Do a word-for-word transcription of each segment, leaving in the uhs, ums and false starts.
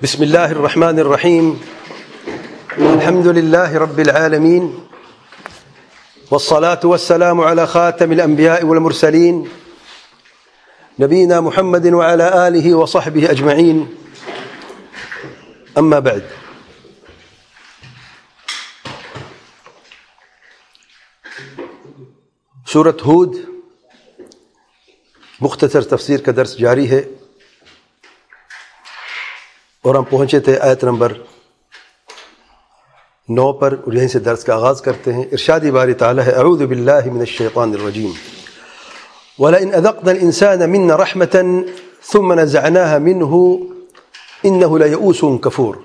بسم الله الرحمن الرحيم. الحمد لله رب العالمين، والصلاة والسلام على خاتم الأنبياء والمرسلين نبينا محمد وعلى آله وصحبه أجمعين. أما بعد، سورة ہود مختصر تفسیر کا درس جاری ہے، اور ہم پہنچے تھے آیت نمبر نو پر، اور یہیں سے درس کا آغاز کرتے ہیں۔ ارشاد باری تعالیٰ ہے: اعوذ باللہ من الشیطان الرجیم وَلَئِنْ أَذَقْنَا الْإِنسَانَ مِنَّا رَحْمَةً ثُمَّ نَزَعْنَاهَا مِنْهُ إِنَّهُ لَيَئُوسٌ كَفُورٌ۔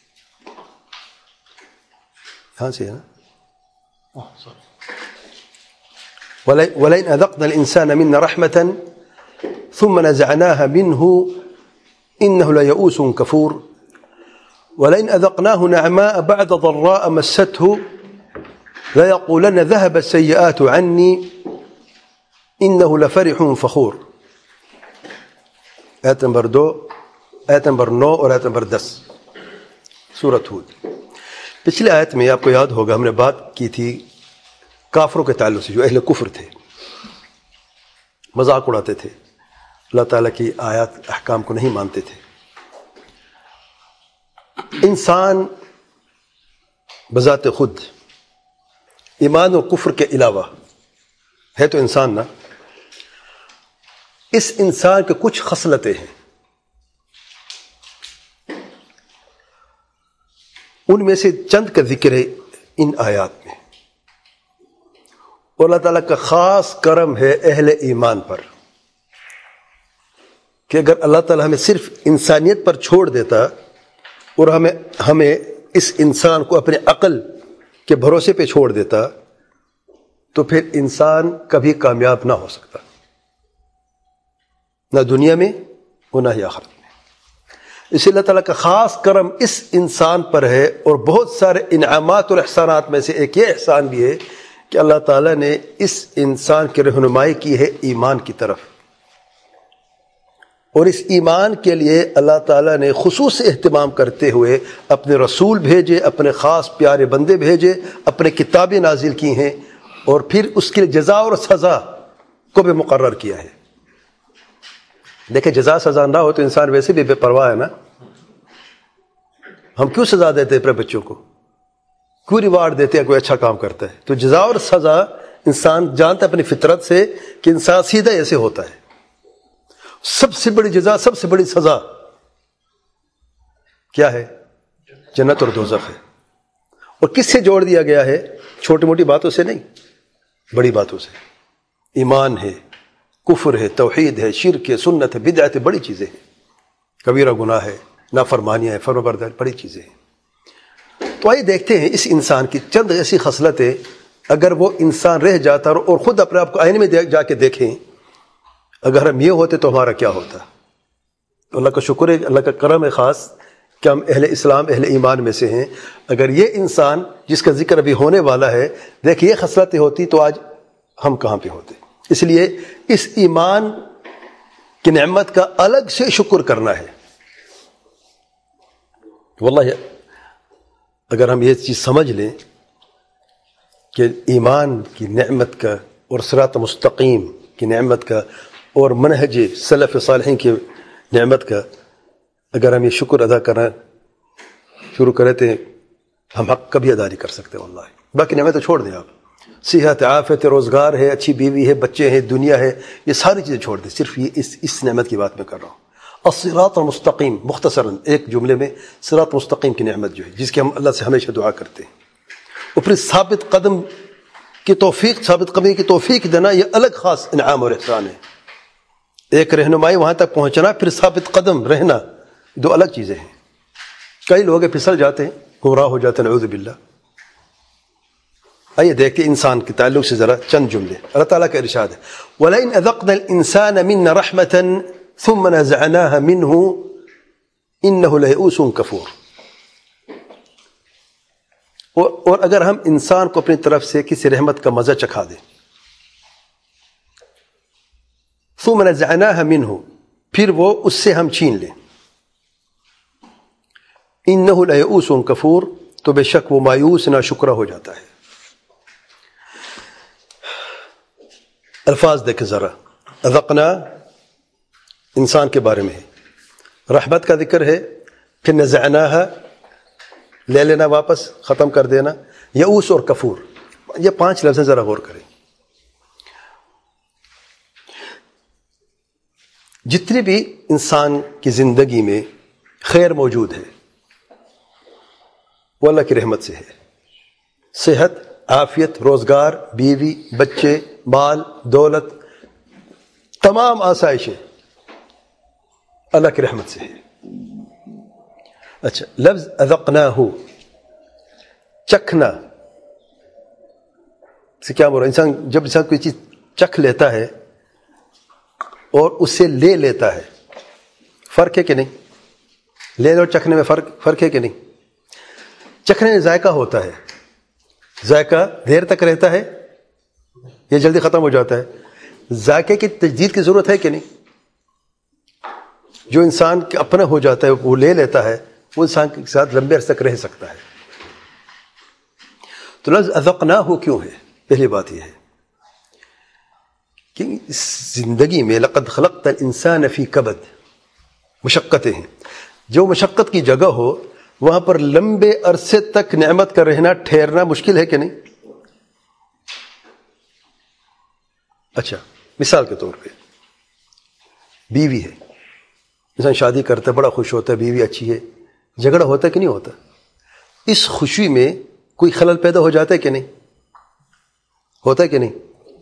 ہاں سے ہے نا، وَلَئِنْ أَذَقْنَا الْإِنسَانَ مِنَّا رَحْمَةً ثُمَّ نَزَعْنَاهَا مِنْهُ إنه ليئوس كفور ولئن أذقناه نعماء بعد ضراء مسته ليقولن ذهب السيئات عني إنه لفرح فخور۔ آیت نمبر دو، آیت نمبر نو اور آیت نمبر دس سورۃ ہود۔ پچھلے آیت میں آپ کو یاد ہوگا ہم نے بات کی تھی کافروں کے تعلق سے، جو اہل کفر تھے، مذاق اڑاتے تھے، اللہ تعالیٰ کی آیات احکام کو نہیں مانتے تھے۔ انسان بذات خود ایمان و کفر کے علاوہ ہے تو انسان نا، اس انسان کے کچھ خصلتیں ہیں، ان میں سے چند کا ذکر ہے ان آیات میں، اور اللہ تعالیٰ کا خاص کرم ہے اہل ایمان پر کہ اگر اللہ تعالیٰ ہمیں صرف انسانیت پر چھوڑ دیتا اور ہمیں ہمیں اس انسان کو اپنے عقل کے بھروسے پہ چھوڑ دیتا تو پھر انسان کبھی کامیاب نہ ہو سکتا، نہ دنیا میں اور نہ ہی آخرت میں۔ اس لیے اللہ تعالیٰ کا خاص کرم اس انسان پر ہے، اور بہت سارے انعامات اور احسانات میں سے ایک یہ احسان بھی ہے کہ اللہ تعالیٰ نے اس انسان کی رہنمائی کی ہے ایمان کی طرف، اور اس ایمان کے لیے اللہ تعالیٰ نے خصوص اہتمام کرتے ہوئے اپنے رسول بھیجے، اپنے خاص پیارے بندے بھیجے، اپنے کتابیں نازل کی ہیں، اور پھر اس کے لیے جزا اور سزا کو بھی مقرر کیا ہے۔ دیکھیں، جزا سزا نہ ہو تو انسان ویسے بھی بے پرواہ ہے نا۔ ہم کیوں سزا دیتے ہیں اپنے بچوں کو، کیوں ریوارڈ دیتے ہیں کوئی اچھا کام کرتا ہے؟ تو جزا اور سزا انسان جانتا ہے اپنی فطرت سے کہ انسان سیدھا ایسے ہوتا ہے۔ سب سے بڑی جزا، سب سے بڑی سزا کیا ہے؟ جنت اور دوزخ ہے۔ اور کس سے جوڑ دیا گیا ہے؟ چھوٹی موٹی باتوں سے نہیں، بڑی باتوں سے۔ ایمان ہے، کفر ہے، توحید ہے، شرک ہے، سنت ہے، بدعت ہے، بڑی چیزیں ہیں۔ کبیرہ گناہ ہے، نافرمانیاں ہے، فرمانبرداری، بڑی چیزیں ہیں۔ تو آئیے دیکھتے ہیں اس انسان کی چند ایسی خصلتیں، اگر وہ انسان رہ جاتا اور خود اپنے آپ کو آئینے میں جا کے دیکھیں، اگر ہم یہ ہوتے تو ہمارا کیا ہوتا؟ تو اللہ کا شکر ہے، اللہ کا کرم ہے خاص کہ ہم اہل اسلام، اہل ایمان میں سے ہیں۔ اگر یہ انسان جس کا ذکر ابھی ہونے والا ہے، دیکھیں یہ خصلتیں ہوتی تو آج ہم کہاں پہ ہوتے؟ اس لیے اس ایمان کی نعمت کا الگ سے شکر کرنا ہے۔ واللہ اگر ہم یہ چیز سمجھ لیں کہ ایمان کی نعمت کا اور صراط مستقیم کی نعمت کا اور منہج سلف صالحین کی نعمت کا اگر ہم یہ شکر ادا کرنا شروع کریں تو ہم حق کبھی ادا نہیں کر سکتے۔ واللہ باقی نعمتیں چھوڑ دیں، آپ صحت، عافیت، روزگار ہے، اچھی بیوی ہے، بچے ہیں، دنیا ہے، یہ ساری چیزیں چھوڑ دیں، صرف یہ اس اس نعمت کی بات میں کر رہا ہوں۔ الصراط المستقیم، مختصراً ایک جملے میں، صراط مستقیم کی نعمت جو ہے جس کی ہم اللہ سے ہمیشہ دعا کرتے ہیں، اور پھر ثابت قدم کی توفیق، ثابت قدمی کی توفیق دینا، یہ الگ خاص انعام اور احسان ہے۔ ایک رہنمائی وہاں تک پہنچنا، پھر ثابت قدم رہنا، دو الگ چیزیں ہیں۔ کئی لوگ پھسل جاتے ہیں، گمراہ ہو جاتے ہیں، نعوذ باللہ۔ آئیے دیکھتے ہیں انسان کے تعلق سے ذرا چند جملے۔ اللہ تعالیٰ کا ارشاد ہے: وَلَئِنْ أَذَقْنَا الْإِنسَانَ مِنَّا رَحْمَةً ثُمَّ نَزَعْنَاهَا مِنْهُ إِنَّهُ لَيَئُوسٌ كَفُورٌ۔ اور, اور اگر ہم انسان کو اپنی طرف سے کسی رحمت کا مزہ چکھا دیں، ثُمَّ نَزَعْنَاهَا مِنْهُ، پھر وہ اس سے ہم چھین لیں، انہ لیئوس کفور، تو بے شک وہ مایوس نہ شکرہ ہو جاتا ہے۔ الفاظ دیکھیں ذرا، اذقنا انسان کے بارے میں ہے، رحمت کا ذکر ہے، پھر نزعناہا لے لینا واپس، ختم کر دینا، یئوس اور کفور، یہ پانچ لفظ ذرا غور کریں۔ جتنی بھی انسان کی زندگی میں خیر موجود ہے وہ اللہ کی رحمت سے ہے۔ صحت، عافیت، روزگار، بیوی، بچے، مال، دولت، تمام آسائشیں اللہ کی رحمت سے ہے۔ اچھا، لفظ اذقناہ، چکھنا سے کیا مراد؟ انسان جب انسان کوئی چیز چکھ لیتا ہے اور اسے لے لیتا ہے، فرق ہے کہ نہیں؟ لینے اور چکھنے میں فرق فرق ہے کہ نہیں؟ چکھنے میں ذائقہ ہوتا ہے، ذائقہ دیر تک رہتا ہے یہ جلدی ختم ہو جاتا ہے، ذائقے کی تجدید کی ضرورت ہے کہ نہیں؟ جو انسان کے اپنا ہو جاتا ہے وہ لے لیتا ہے، وہ انسان کے ساتھ لمبے عرصے تک رہ سکتا ہے۔ تو لفظ اذقناہ کیوں ہے؟ پہلی بات یہ ہے کہ اس زندگی میں لقد خلقت الانسان فی کبد، مشقتیں ہیں، جو مشقت کی جگہ ہو وہاں پر لمبے عرصے تک نعمت کا رہنا، ٹھہرنا مشکل ہے کہ نہیں؟ اچھا، مثال کے طور پہ بیوی ہے، انسان شادی کرتا ہے، بڑا خوش ہوتا ہے، بیوی اچھی ہے، جھگڑا ہوتا ہے کہ نہیں ہوتا؟ اس خوشی میں کوئی خلل پیدا ہو جاتا ہے کہ نہیں؟ ہوتا ہے کہ نہیں؟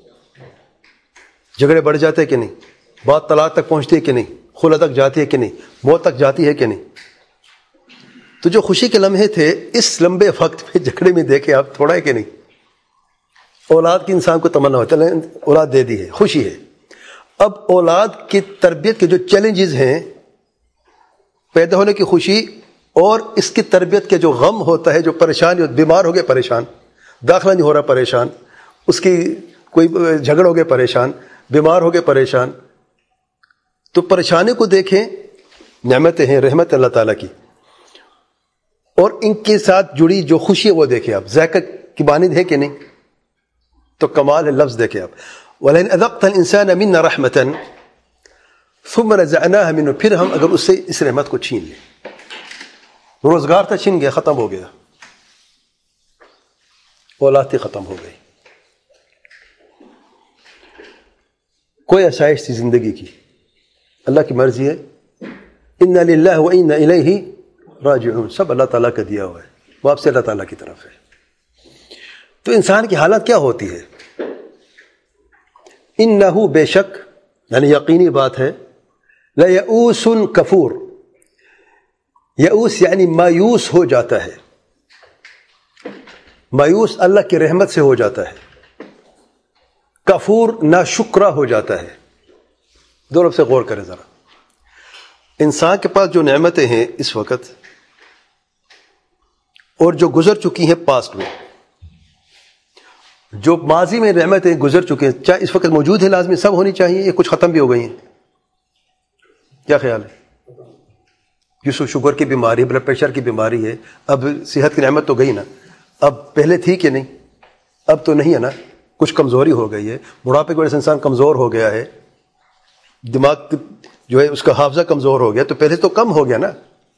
جھگڑے بڑھ جاتے ہیں کہ نہیں؟ بات طلاق تک پہنچتی ہے کہ نہیں؟ خلا تک جاتی ہے کہ نہیں؟ موت تک جاتی ہے کہ نہیں؟ تو جو خوشی کے لمحے تھے اس لمبے وقت میں جھگڑے میں دیکھے آپ، تھوڑا ہے کہ نہیں؟ اولاد کی انسان کو تمنا ہوتا ہے، اولاد دے دی ہے، خوشی ہے۔ اب اولاد کی تربیت کے جو چیلنجز ہیں، پیدا ہونے کی خوشی اور اس کی تربیت کے جو غم ہوتا ہے، جو پریشانی، بیمار ہو گئے پریشان، داخلہ نہیں ہو رہا پریشان، اس کی کوئی جھگڑ ہو گئے پریشان، بیمار ہو گئے پریشان، تو پریشانی کو دیکھیں، نعمتیں ہیں، رحمت اللہ تعالیٰ کی، اور ان کے ساتھ جڑی جو خوشی ہے وہ دیکھیں آپ، ذائقہ کی مانند ہے کہ نہیں؟ تو کمال ہے، لفظ دیکھیں آپ، وَلَئِنْ أَذَقْتَ الْإِنسَانَ مِنَّا رَحْمَةً ثُمَّ نَزَعْنَاهَا مِنْهُ، پھر ہم اگر اس سے اس رحمت کو چھین لیں، روزگار تھا چھین گیا، ختم ہو گیا، اولاد تھی ختم ہو گئی، کوئی آسائش تھی زندگی کی، اللہ کی مرضی ہے، اِنَّا لِلَّهِ وَإِنَّا إِلَيْهِ راجعون، سب اللہ تعالیٰ کا دیا ہوا ہے، واپس اللہ تعالیٰ کی طرف ہے۔ تو انسان کی حالت کیا ہوتی ہے؟ انہو، بے شک، یعنی یقینی بات ہے، لیئوس کفور، یئوس یعنی مایوس ہو جاتا ہے، مایوس اللہ کی رحمت سے ہو جاتا ہے، کفور ناشکرہ ہو جاتا ہے۔ دو لفظ سے غور کریں ذرا، انسان کے پاس جو نعمتیں ہیں اس وقت اور جو گزر چکی ہیں پاسٹ میں، جو ماضی میں نعمتیں گزر چکے ہیں، چاہے اس وقت موجود ہے، لازمی سب ہونی چاہیے، یہ کچھ ختم بھی ہو گئی ہیں، کیا خیال ہے؟ جس کو شوگر کی بیماری، بلڈ پریشر کی بیماری ہے، اب صحت کی نعمت تو گئی نا، اب پہلے تھی کہ نہیں؟ اب تو نہیں ہے نا، کچھ کمزوری ہو گئی ہے، بڑھاپے کی وجہ سے انسان کمزور ہو گیا ہے، دماغ جو ہے اس کا حافظہ کمزور ہو گیا، تو پہلے تو کم ہو گیا نا۔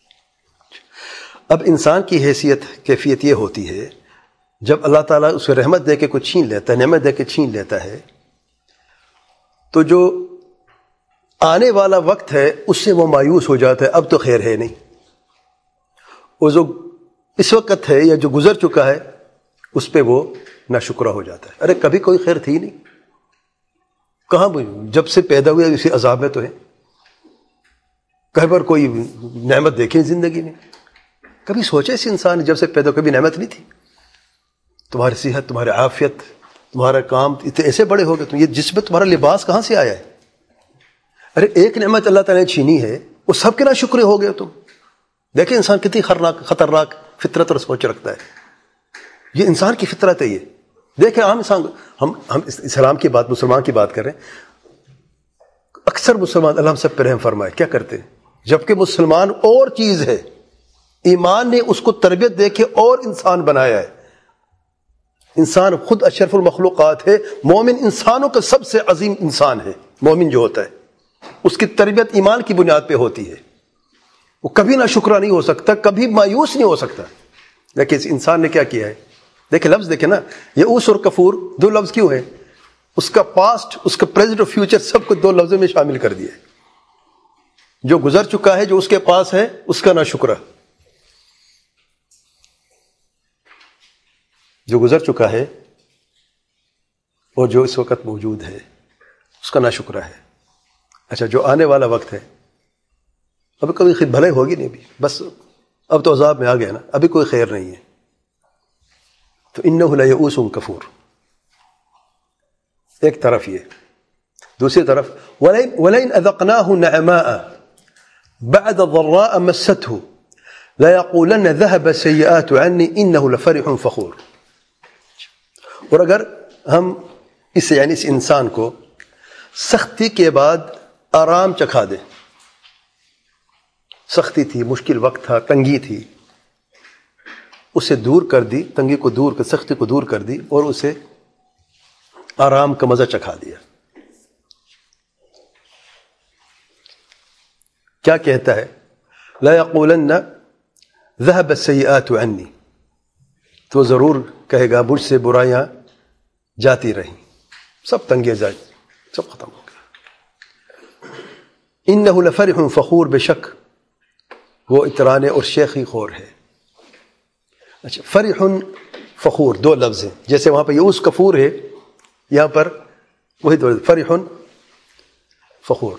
اب انسان کی حیثیت، کیفیت یہ ہوتی ہے جب اللہ تعالیٰ اس کو رحمت دے کے کچھ چھین لیتا ہے، نعمت دے کے چھین لیتا ہے، تو جو آنے والا وقت ہے اس سے وہ مایوس ہو جاتا ہے، اب تو خیر ہے نہیں، وہ جو اس وقت ہے یا جو گزر چکا ہے اس پہ وہ ناشکرہ ہو جاتا ہے، ارے کبھی کوئی خیر تھی نہیں، کہاں جب سے پیدا ہوئے اسی عذاب میں تو ہے، کہیں پر کوئی نعمت دیکھیں زندگی میں، کبھی سوچے اس انسان جب سے پیدا کبھی نعمت نہیں تھی، تمہاری صحت، تمہاری عافیت، تمہارا کام اتنے ایسے بڑے ہو گئے، تم یہ جس میں تمہارا لباس کہاں سے آیا ہے؟ ارے ایک نعمت اللہ تعالیٰ نے چھینی ہے، وہ سب کے نہ شکر ہو گئے تم۔ دیکھیں انسان کتنی خطرناک خطرناک فطرت اور سوچ رکھتا ہے، یہ انسان کی فطرت ہے۔ یہ دیکھیں عام انسان، ہم ہم اسلام کی بات، مسلمان کی بات کر رہے ہیں، اکثر مسلمان، اللہ ہم سب پہ رحم فرمائے، کیا کرتے ہیں؟ جبکہ مسلمان اور چیز ہے، ایمان نے اس کو تربیت دے کے اور انسان بنایا ہے. انسان خود اشرف المخلوقات ہے. مومن انسانوں کا سب سے عظیم انسان ہے. مومن جو ہوتا ہے اس کی تربیت ایمان کی بنیاد پہ ہوتی ہے. وہ کبھی نہ شکرا نہیں ہو سکتا, کبھی مایوس نہیں ہو سکتا. لیکن اس انسان نے کیا کیا ہے؟ دیکھیں لفظ دیکھیں نا, یئوس اور کفور دو لفظ کیوں ہیں؟ اس کا پاسٹ, اس کا پریزنٹ اور فیوچر سب کو دو لفظوں میں شامل کر دیا ہے. جو گزر چکا ہے, جو اس کے پاس ہے, اس کا نہ شکرا. جو گزر چکا ہے اور جو اس وقت موجود ہے اس کا نہ شکرا ہے. اچھا جو آنے والا وقت ہے, ابھی کبھی خیر بھلائی ہوگی نہیں, بھی بس اب تو عذاب میں آ گیا نا, ابھی کوئی خیر نہیں ہے. تو انہ لیئوس کفور ایک طرف یہ. دوسری طرف وَلَئِنْ أَذَقْنَاهُ نَعْمَاءَ بَعْدَ ضَرَّاءَ مَسَّتْهُ لَيَقُولَنَّ ذَهَبَ السَّيِّئَاتُ عَنِّي إِنَّهُ لَفَرِحٌ فَخُورٌ. اور اگر ہم اس یعنی اس انسان کو سختی کے بعد آرام چکھا دیں, سختی تھی, مشکل وقت تھا, تنگی تھی, اسے دور کر دی, تنگی کو دور کر, سختی کو دور کر دی اور اسے آرام کا مزہ چکھا دیا. کیا کہتا ہے؟ لا یقولن ذهب السیئات عنی, تو ضرور کہے گا مجھ سے برائیاں جاتی رہیں, سب تنگیاں جائیں, سب ختم ہو گیا. انہ لفرح فخور, بے شک وہ اطرانے اور شیخی خور ہے. اچھا فرح فخور دو لفظ ہیں, جیسے وہاں پہ یئوس کفور ہے, یہاں پر وہی دو, فرح فخور.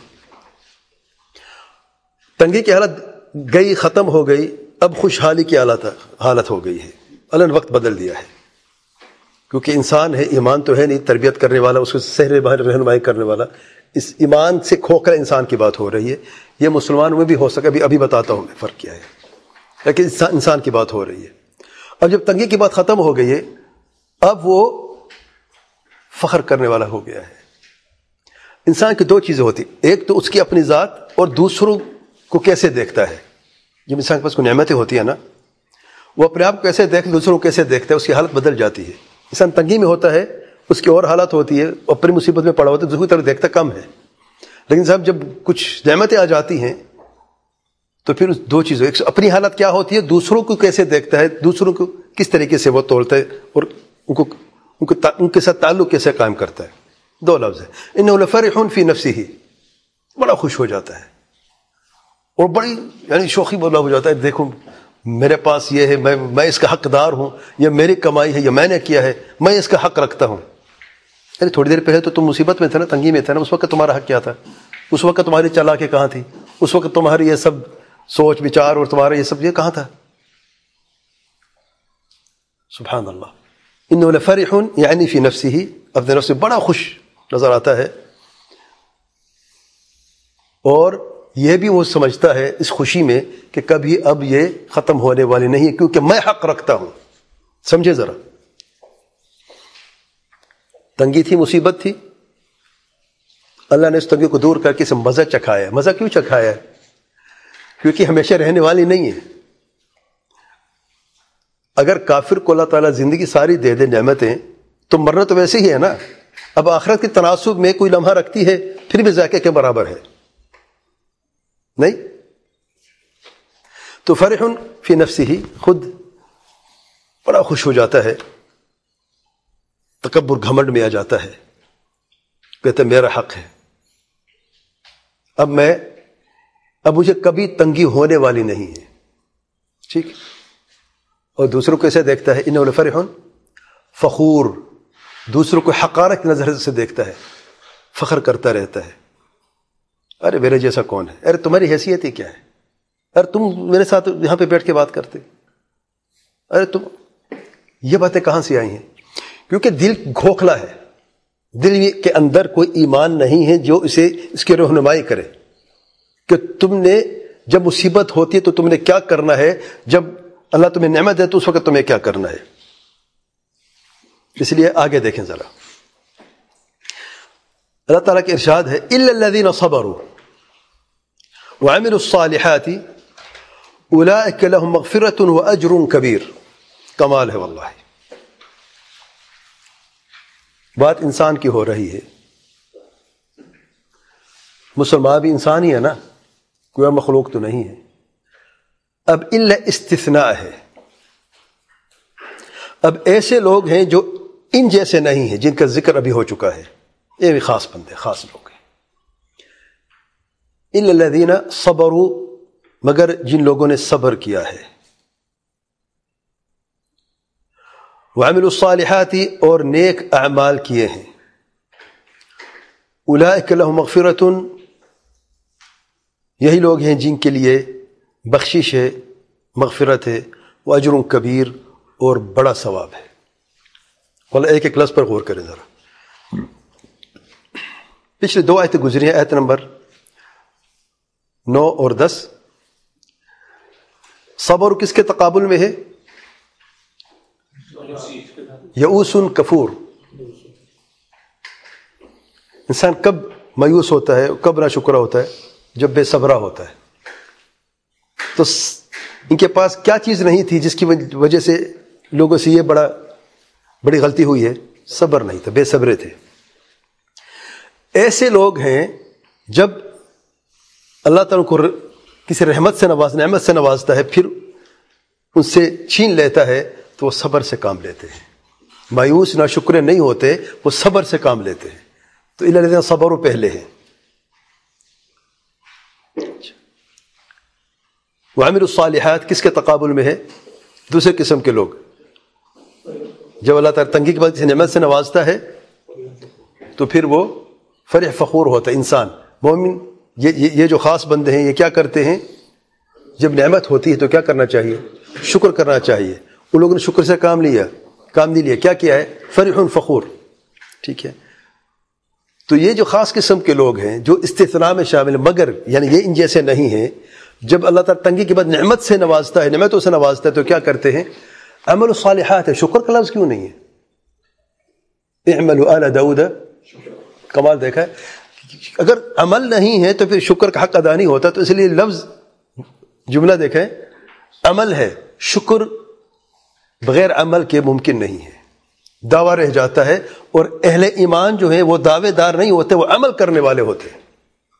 تنگی کی حالت گئی, ختم ہو گئی, اب خوشحالی کی حالت حالت ہو گئی ہے. اللہ نے وقت بدل دیا ہے, کیونکہ انسان ہے, ایمان تو ہے نہیں, تربیت کرنے والا, اس کو سہرے باہر رہنمائی کرنے والا. اس ایمان سے کھوکھلا انسان کی بات ہو رہی ہے. یہ مسلمانوں میں بھی ہو سکے, ابھی ابھی بتاتا ہوں میں فرق کیا ہے, لیکن انسان کی بات ہو رہی ہے. اب جب تنگی کی بات ختم ہو گئی ہے, اب وہ فخر کرنے والا ہو گیا ہے. انسان کی دو چیزیں ہوتی, ایک تو اس کی اپنی ذات اور دوسروں کو کیسے دیکھتا ہے. جب انسان کے پاس کوئی نعمتیں ہوتی ہیں نا, وہ اپنے آپ کو کیسے دیکھ, دوسروں کو کیسے دیکھتا ہے, اس کی حالت بدل جاتی ہے. انسان تنگی میں ہوتا ہے, اس کی اور حالت ہوتی ہے, اپنی مصیبت میں پڑا ہوتا ہے, دوسری طرف دیکھتا کم ہے. لیکن صاحب جب کچھ نعمتیں آ جاتی ہیں تو پھر اس دو چیزیں, ایک اپنی حالت کیا ہوتی ہے, دوسروں کو کیسے دیکھتا ہے, دوسروں کو کس طریقے سے وہ تولتا ہے اور ان کو ان کو ان کے ساتھ تعلق کیسے قائم کرتا ہے. دو لفظ ہے. انہ لفرح فی نفسہ, بڑا خوش ہو جاتا ہے اور بڑی یعنی شوخی بولا ہو جاتا ہے, دیکھو میرے پاس یہ ہے, میں میں اس کا حقدار ہوں, یہ میری کمائی ہے, یہ میں نے کیا ہے, میں اس کا حق رکھتا ہوں. ارے تھوڑی دیر پہلے تو تم مصیبت میں تھے نا, تنگی میں تھے نا, اس وقت تمہارا حق کیا تھا؟ اس وقت تمہاری چالاکی کہاں تھی؟ اس وقت تمہاری یہ سب سوچ بچار اور تمہارا یہ سب یہ کہاں تھا؟ سبحان اللہ. انہ لفرح یعنی فی نفسہ, اپنے نفس سے بڑا خوش نظر آتا ہے, اور یہ بھی وہ سمجھتا ہے اس خوشی میں کہ کبھی اب یہ ختم ہونے والی نہیں ہے, کیونکہ میں حق رکھتا ہوں. سمجھے ذرا, تنگی تھی, مصیبت تھی, اللہ نے اس تنگی کو دور کر کے اسے مزہ چکھایا. مزہ کیوں چکھایا ہے؟ کیونکہ ہمیشہ رہنے والی نہیں ہے. اگر کافر کو اللہ تعالیٰ زندگی ساری دے دے نعمتیں, تو مرنا تو ویسے ہی ہے نا. اب آخرت کے تناسب میں کوئی لمحہ رکھتی ہے, پھر بھی ذائقے کے برابر ہے نہیں. تو فرح فی نفسہ, خود بڑا خوش ہو جاتا ہے, تکبر گھمنڈ میں آ جاتا ہے, کہتا ہے میرا حق ہے, اب میں اب مجھے کبھی تنگی ہونے والی نہیں ہے. ٹھیک. اور دوسروں کو کیسے دیکھتا ہے؟ انہ لفرح فخور, دوسروں کو حقارت کی نظر سے دیکھتا ہے, فخر کرتا رہتا ہے. ارے میرے جیسا کون ہے, ارے تمہاری حیثیت ہی کیا ہے, ارے تم میرے ساتھ یہاں پہ بیٹھ کے بات کرتے, ارے تم یہ باتیں کہاں سے آئی ہیں؟ کیونکہ دل کھوکھلا ہے, دل کے اندر کوئی ایمان نہیں ہے جو اسے اس کی رہنمائی کرے کہ تم نے جب مصیبت ہوتی ہے تو تم نے کیا کرنا ہے, جب اللہ تمہیں نعمت دے تو اس وقت تمہیں کیا کرنا ہے. اس لیے آگے دیکھیں ذرا, اللہ تعالیٰ کے ارشاد ہے الا الذین صبروا وعملوا الصالحات اولئک لہم مغفرۃ واجر کبیر. کمال ہے واللہ. بات انسان کی ہو رہی ہے. مسلمان بھی انسان ہی ہے نا، کوئی مخلوق تو نہیں ہے. اب الا استثناء ہے. اب ایسے لوگ ہیں جو ان جیسے نہیں ہیں، جن کا ذکر ابھی ہو چکا ہے. یہ بھی خاص بندے، خاص لوگ ہیں. الا الذین صبروا، مگر جن لوگوں نے صبر کیا ہے. وعملوا الصالحات، اور نیک اعمال کیے ہیں. اولئک لہم مغفرۃ، یہی لوگ ہیں جن کے لیے بخشش ہے، مغفرت ہے. واجر کبیر، اور بڑا ثواب ہے. واللہ ایک ایک لفظ پر غور کریں ذرا. پچھلے دو آیتیں گزری ہیں، آیت نمبر نو اور دس. صبر کس کے تقابل میں ہے؟ یئوس کفور. انسان کب مایوس ہوتا ہے، کب ناشکرا ہوتا ہے؟ جب بے صبرا ہوتا ہے. تو ان کے پاس کیا چیز نہیں تھی جس کی وجہ سے لوگوں سے یہ بڑا بڑی غلطی ہوئی ہے؟ صبر نہیں تھا، بے صبرے تھے. ایسے لوگ ہیں جب اللہ تعالیٰ کو کسی رحمت سے نواز نعمت سے نوازتا ہے، پھر ان سے چھین لیتا ہے، تو وہ صبر سے کام لیتے ہیں. مایوس نہ شکرے نہیں ہوتے، وہ صبر سے کام لیتے ہیں. تو الا الذین صبروا پہلے ہیں. وعملوا الصالحات کس کے تقابل میں ہے؟ دوسرے قسم کے لوگ. جب اللہ تعالیٰ تنگی کے بعد کسی نعمت سے نوازتا ہے تو پھر وہ فرح فخور ہوتا ہے انسان. مومن یہ یہ جو خاص بندے ہیں، یہ کیا کرتے ہیں؟ جب نعمت ہوتی ہے تو کیا کرنا چاہیے؟ شکر کرنا چاہیے. ان لوگوں نے شکر سے کام لیا کام نہیں لیا. کیا کیا ہے؟ فرح فخور. ٹھیک ہے. تو یہ جو خاص قسم کے لوگ ہیں جو استثناء میں شامل ہیں، مگر یعنی یہ ان جیسے نہیں ہیں. جب اللہ تعالیٰ تنگی کے بعد نعمت سے نوازتا ہے، نعمتوں سے نوازتا ہے، تو کیا کرتے ہیں؟ عمل الصالحات ہے. شکر کا لفظ کیوں نہیں ہے؟ اعملوا آل داؤد. کمال دیکھا ہے. اگر عمل نہیں ہے تو پھر شکر کا حق ادا نہیں ہوتا. تو اس لیے لفظ جملہ دیکھیں، عمل ہے. شکر بغیر عمل کے ممکن نہیں ہے. دعویٰ رہ جاتا ہے. اور اہل ایمان جو ہیں وہ دعوے دار نہیں ہوتے، وہ عمل کرنے والے ہوتے ہیں.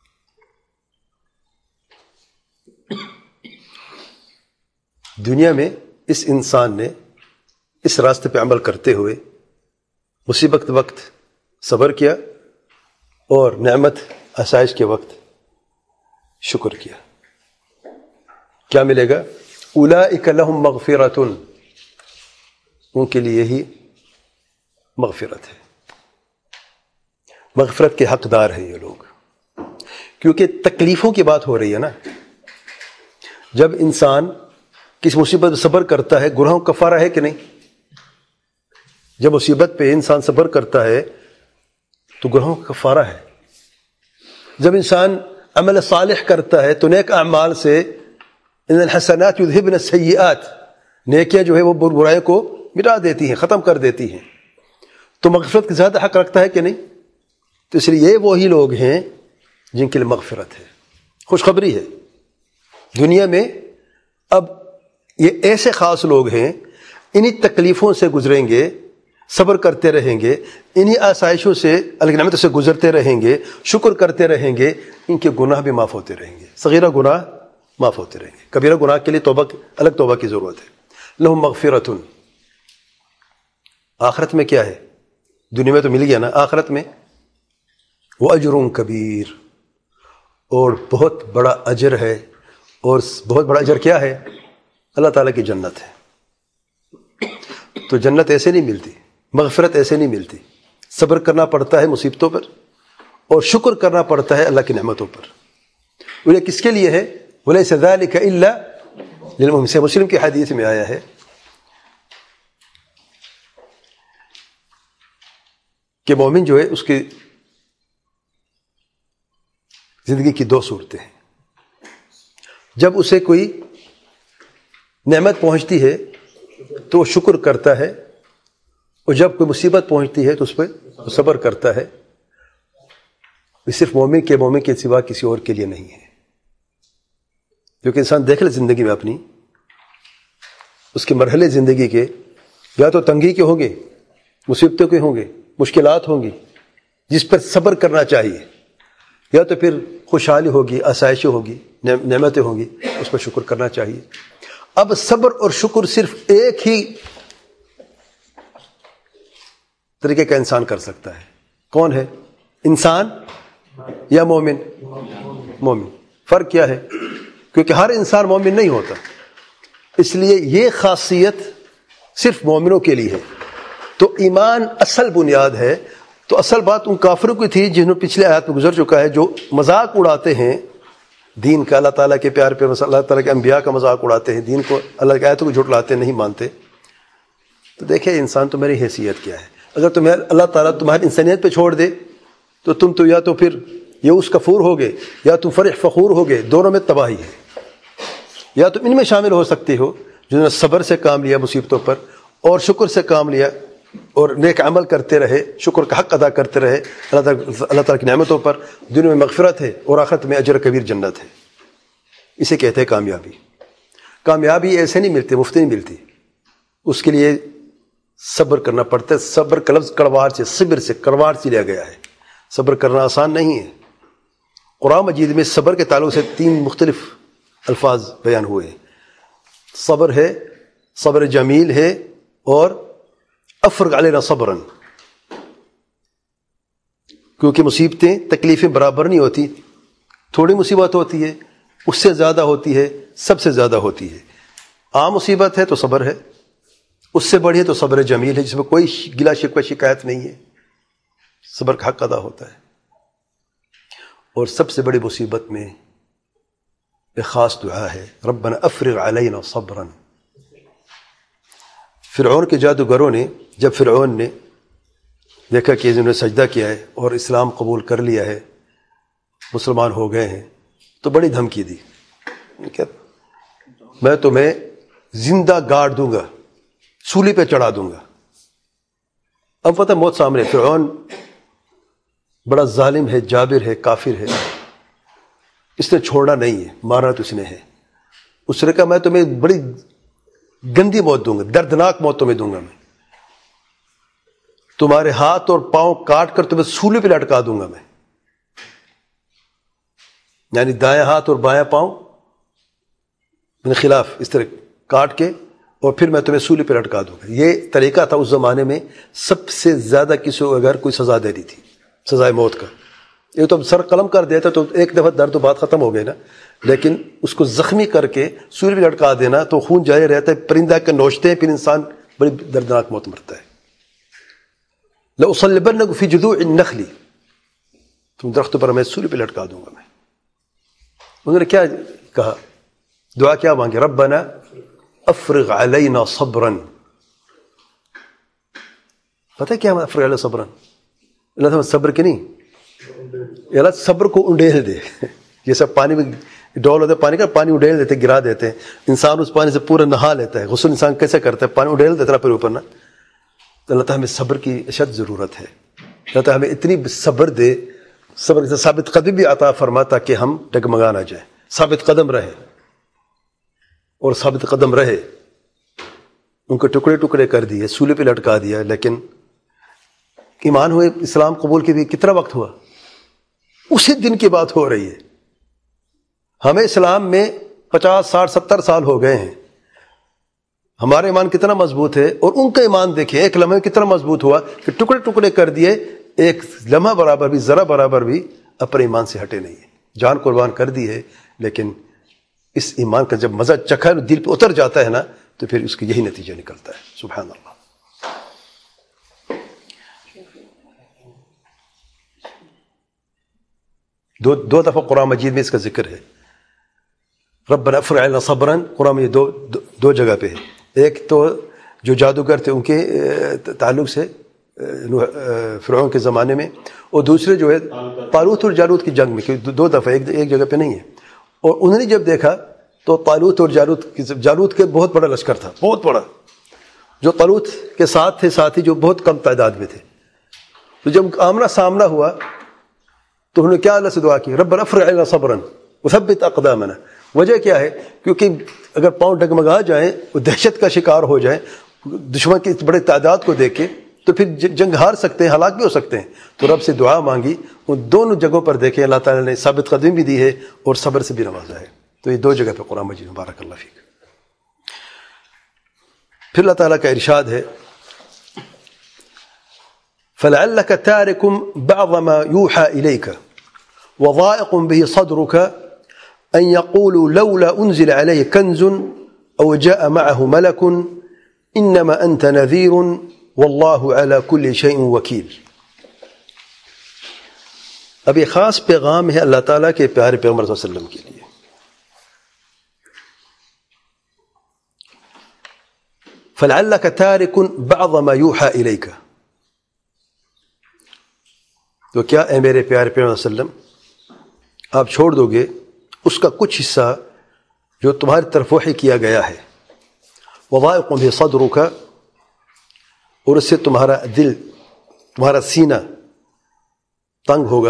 دنیا میں اس انسان نے اس راستے پہ عمل کرتے ہوئے مصیبت وقت صبر کیا، اور نعمت آسائش کے وقت شکر کیا. کیا ملے گا؟ اولئک لہم مغفرۃ، ان کے لیے ہی مغفرت ہے. مغفرت کے حقدار ہیں یہ لوگ. کیونکہ تکلیفوں کی بات ہو رہی ہے نا. جب انسان کسی مصیبت پہ صبر کرتا ہے، گناہوں کا کفارہ ہے کہ نہیں؟ جب مصیبت پہ انسان صبر کرتا ہے تو گناہوں کا کفارہ ہے. جب انسان عمل صالح کرتا ہے تو نیک اعمال سے ان الحسنات یذہبن السیئات، نیکیاں جو ہے وہ برائیوں کو مٹا دیتی ہیں، ختم کر دیتی ہیں. تو مغفرت کا زیادہ حق رکھتا ہے کہ نہیں؟ تو اس لیے یہ وہی لوگ ہیں جن کے لیے مغفرت ہے. خوشخبری ہے دنیا میں. اب یہ ایسے خاص لوگ ہیں، انہی تکلیفوں سے گزریں گے، صبر کرتے رہیں گے، انہی آسائشوں سے اللہ کی نعمتوں سے گزرتے رہیں گے، شکر کرتے رہیں گے. ان کے گناہ بھی معاف ہوتے رہیں گے، صغیرہ گناہ معاف ہوتے رہیں گے. کبیرہ گناہ کے لیے توبہ الگ توبہ کی ضرورت ہے. لہم مغفرۃ. آخرت میں کیا ہے؟ دنیا میں تو مل گیا نا. آخرت میں واجر کبیر، اور بہت بڑا اجر ہے. اور بہت بڑا اجر کیا ہے؟ اللہ تعالیٰ کی جنت ہے. تو جنت ایسے نہیں ملتی، مغفرت ایسے نہیں ملتی. صبر کرنا پڑتا ہے مصیبتوں پر، اور شکر کرنا پڑتا ہے اللہ کی نعمتوں پر. یہ کس کے لیے ہے؟ وَلَيْسَ ذَلِكَ إِلَّا لِلْمُؤْمِنِينَ. مسلم کی حدیث میں آیا ہے کہ مومن جو ہے اس کی زندگی کی دو صورتیں ہیں. جب اسے کوئی نعمت پہنچتی ہے تو وہ شکر کرتا ہے، اور جب کوئی مصیبت پہنچتی ہے تو اس پہ صبر کرتا ہے. یہ صرف مومن کے مومن کے سوا کسی اور کے لیے نہیں ہے. کیونکہ انسان دیکھ لے زندگی میں اپنی، اس کے مرحلے زندگی کے یا تو تنگی کے ہوں گے، مصیبتوں کے ہوں گے، مشکلات ہوں گی جس پر صبر کرنا چاہیے، یا تو پھر خوشحالی ہوگی، آسائشیں ہوگی، نعمتیں ہوں گی، اس پر شکر کرنا چاہیے۔ اب صبر اور شکر صرف ایک ہی طریقے کا انسان کر سکتا ہے۔ کون ہے؟ انسان یا مومن؟ مومن۔ فرق کیا ہے؟ کیونکہ ہر انسان مومن نہیں ہوتا، اس لیے یہ خاصیت صرف مومنوں کے لیے ہے۔ تو ایمان اصل بنیاد ہے۔ تو اصل بات ان کافروں کی تھی جنہوں پچھلے آیات میں گزر چکا ہے، جو مذاق اڑاتے ہیں دین کا، اللہ تعالیٰ کے پیار پہ، اللہ تعالیٰ کے انبیاء کا مذاق اڑاتے ہیں، دین کو، اللہ کی آیتوں کو جھٹلاتے نہیں مانتے۔ تو دیکھیں انسان تو میری حیثیت کیا ہے؟ اگر تمہیں اللہ تعالیٰ تمہاری انسانیت پہ چھوڑ دے تو تم تو یا تو پھر یئوس کفور ہوگے یا تم فرح فخور ہوگے، دونوں میں تباہی ہے۔ یا تم ان میں شامل ہو سکتے ہو جنہوں نے صبر سے کام لیا مصیبتوں پر، اور شکر سے کام لیا، اور نیک عمل کرتے رہے، شکر کا حق ادا کرتے رہے اللہ تعالیٰ اللہ تعالیٰ کی نعمتوں پر۔ دنیا میں مغفرت ہے اور آخرت میں اجر کبیر جنت ہے۔ اسے کہتے ہیں کامیابی۔ کامیابی ایسے نہیں ملتی، مفت نہیں ملتی، اس کے لیے صبر کرنا پڑتا ہے۔ صبر کا لفظ کڑواڑ سے، صبر سے، کڑواڑ سے لیا گیا ہے۔ صبر کرنا آسان نہیں ہے۔ قرآن مجید میں صبر کے تعلق سے تین مختلف الفاظ بیان ہوئے ہیں۔ صبر ہے، صبر جمیل ہے، اور افرغ علینا صبراً، کیونکہ مصیبتیں، تکلیفیں برابر نہیں ہوتی، تھوڑی مصیبت ہوتی ہے، اس سے زیادہ ہوتی ہے، سب سے زیادہ ہوتی ہے۔ عام مصیبت ہے تو صبر ہے، اس سے بڑی ہے تو صبر جمیل ہے، جس میں کوئی گلا شکوہ شکایت نہیں ہے، صبر کا حق ادا ہوتا ہے۔ اور سب سے بڑی مصیبت میں ایک خاص دعا ہے، ربنا افرغ علینا صبراً۔ فرعون کے جادوگروں نے، جب فرعون نے دیکھا کہ انہوں نے سجدہ کیا ہے اور اسلام قبول کر لیا ہے، مسلمان ہو گئے ہیں، تو بڑی دھمکی دی کہ میں تمہیں زندہ گاڑ دوں گا، سولی پہ چڑھا دوں گا۔ اب پتہ موت سامنے، فرعون بڑا ظالم ہے، جابر ہے، کافر ہے، اس نے چھوڑنا نہیں ہے، مارنا تو اس نے ہے۔ اس نے کہا میں تمہیں بڑی گندی موت دوں گا، دردناک موت تمہیں دوں گا، میں تمہارے ہاتھ اور پاؤں کاٹ کر تمہیں سولی پہ لٹکا دوں گا میں، یعنی دایاں ہاتھ اور بایاں پاؤں من خلاف اس طرح کاٹ کے، اور پھر میں تمہیں سولی پہ لٹکا دوں گا۔ یہ طریقہ تھا اس زمانے میں سب سے زیادہ کسی کو اگر کوئی سزا دینی تھی، سزائے موت کا۔ یہ تو سر قلم کر دیتا تو ایک دفعہ درد و بات ختم ہو گئی نا، لیکن اس کو زخمی کر کے سولی پہ لٹکا دینا تو خون جاری رہتا ہے، پرندہ کے نوچتے ہیں، پھر انسان بڑی دردناک موت مرتا ہے۔ لَأُصَلِّبَنَّكُمْ فِي جُذُوعِ النَّخْلِ، تم درختوں پر میں سولی پہ لٹکا دوں گا میں۔ انہوں نے کیا کہا؟ دعا کیا مانگے؟ ربنا افرغ علینا صبراً۔ پتہ کیا افرغ علینا صبراً؟ اللہ تعالیٰ صبر کی نہیں، اللہ صبر کو انڈیل دے، جیسا پانی میں ڈول ہوتا ہے، پانی کا پانی اڈیل دیتے، گرا دیتے ہیں، انسان اس پانی سے پورا نہا لیتا ہے۔ غسل انسان کیسے کرتا ہے؟ پانی اڈیل دیتا ہے پھر اوپر نا۔ تو اللہ تعالیٰ ہمیں صبر کی اشد ضرورت ہے۔ اللہ تعالیٰ ہمیں اتنی صبر دے، صبر کے ثابت قدم بھی عطا فرما تاکہ ہم ڈگمگا نہ جائیں، ثابت قدم رہے، اور ثابت قدم رہے۔ ان کو ٹکڑے ٹکڑے کر دیے، سولے پہ لٹکا دیا، لیکن ایمان ہوئے، اسلام قبول کے بھی کتنا وقت ہوا؟ اسی دن کی بات ہو رہی ہے۔ ہمیں اسلام میں پچاس ساٹھ ستر سال ہو گئے ہیں، ہمارا ایمان کتنا مضبوط ہے، اور ان کا ایمان دیکھیں ایک لمحے کتنا مضبوط ہوا کہ ٹکڑے ٹکڑے کر دیے، ایک لمحہ برابر بھی، ذرا برابر بھی اپنے ایمان سے ہٹے نہیں ہے، جان قربان کر دی ہے، لیکن اس ایمان کا جب مزہ چکھا دل پہ اتر جاتا ہے نا تو پھر اس کا یہی نتیجہ نکلتا ہے۔ سبحان اللہ۔ دو دو دفعہ قرآن مجید میں اس کا ذکر ہے، ربنا افرغ علینا صبراً، قرآن میں دو دو جگہ پہ ہے۔ ایک تو جو جادوگر تھے ان کے تعلق سے فرعون کے زمانے میں، اور دوسرے جو ہے طالوت اور جالوت کی جنگ میں، دو دفعہ، ایک ایک جگہ پہ نہیں ہے۔ اور انہوں نے جب دیکھا تو طالوت اور جالوت جالوت کے بہت بڑا لشکر تھا، بہت بڑا، جو طالوت کے ساتھ تھے ساتھی جو بہت کم تعداد میں تھے۔ تو جب آمنا سامنا ہوا تو انہوں نے کیا اللہ سے دعا کی؟ ربنا افرغ علینا صبراً وثبت اقدامنا، وجہ کیا ہے؟ کیونکہ اگر پاؤں ڈگمگا جائیں، وہ دہشت کا شکار ہو جائیں، دشمن کی بڑے تعداد کو دیکھ کے، تو پھر جنگ ہار سکتے ہیں، ہلاک بھی ہو سکتے ہیں. تو رب سے دعا مانگی. ان دونوں جگہوں پر دیکھیں اللہ تعالیٰ نے ثابت قدمی بھی دی ہے اور صبر سے بھی نوازا ہے. تو یہ دو جگہ پہ قرآن مجید. بارک اللہ فیک. پھر اللہ تعالیٰ کا ارشاد ہے فَلَعَلَّكَ تَارِكُمْ بَعْضَ مَا يُوحَى إِلَيْكَ وَضَائِقٌ بِهِ صَدْرُكَ أَن يَقُولُوا لَوْلَا أُنزِلَ عَلَيْهِ كَنْزٌ أَوْ جَاءَ مَعَهُ مَلَكٌ إِنَّمَا أَنْتَ نَذِيرٌ وَاللَّهُ عَلَى كُلِّ شَيْءٍ وَكِيلٌ. اب یہ خاص پیغام ہے اللہ تعالیٰ کے پیارے پیغمبر صلی اللہ علیہ وسلم کے لیے. فَلَعَلَّكَ تَارِكٌ بَعْضَ مَا يُوحَى إِلَيْكَ. تو کیا اے میرے پیارے پیغمبر صلی اللہ علیہ وسلم آپ چھوڑ دو گے اس کا کچھ حصہ جو تمہاری طرف وحی کیا گیا ہے. وَضَائِقٌ بِهِ صَدْرُكَ، اور اس سے تمہارا دل، تمہارا سینہ تنگ ہوگا.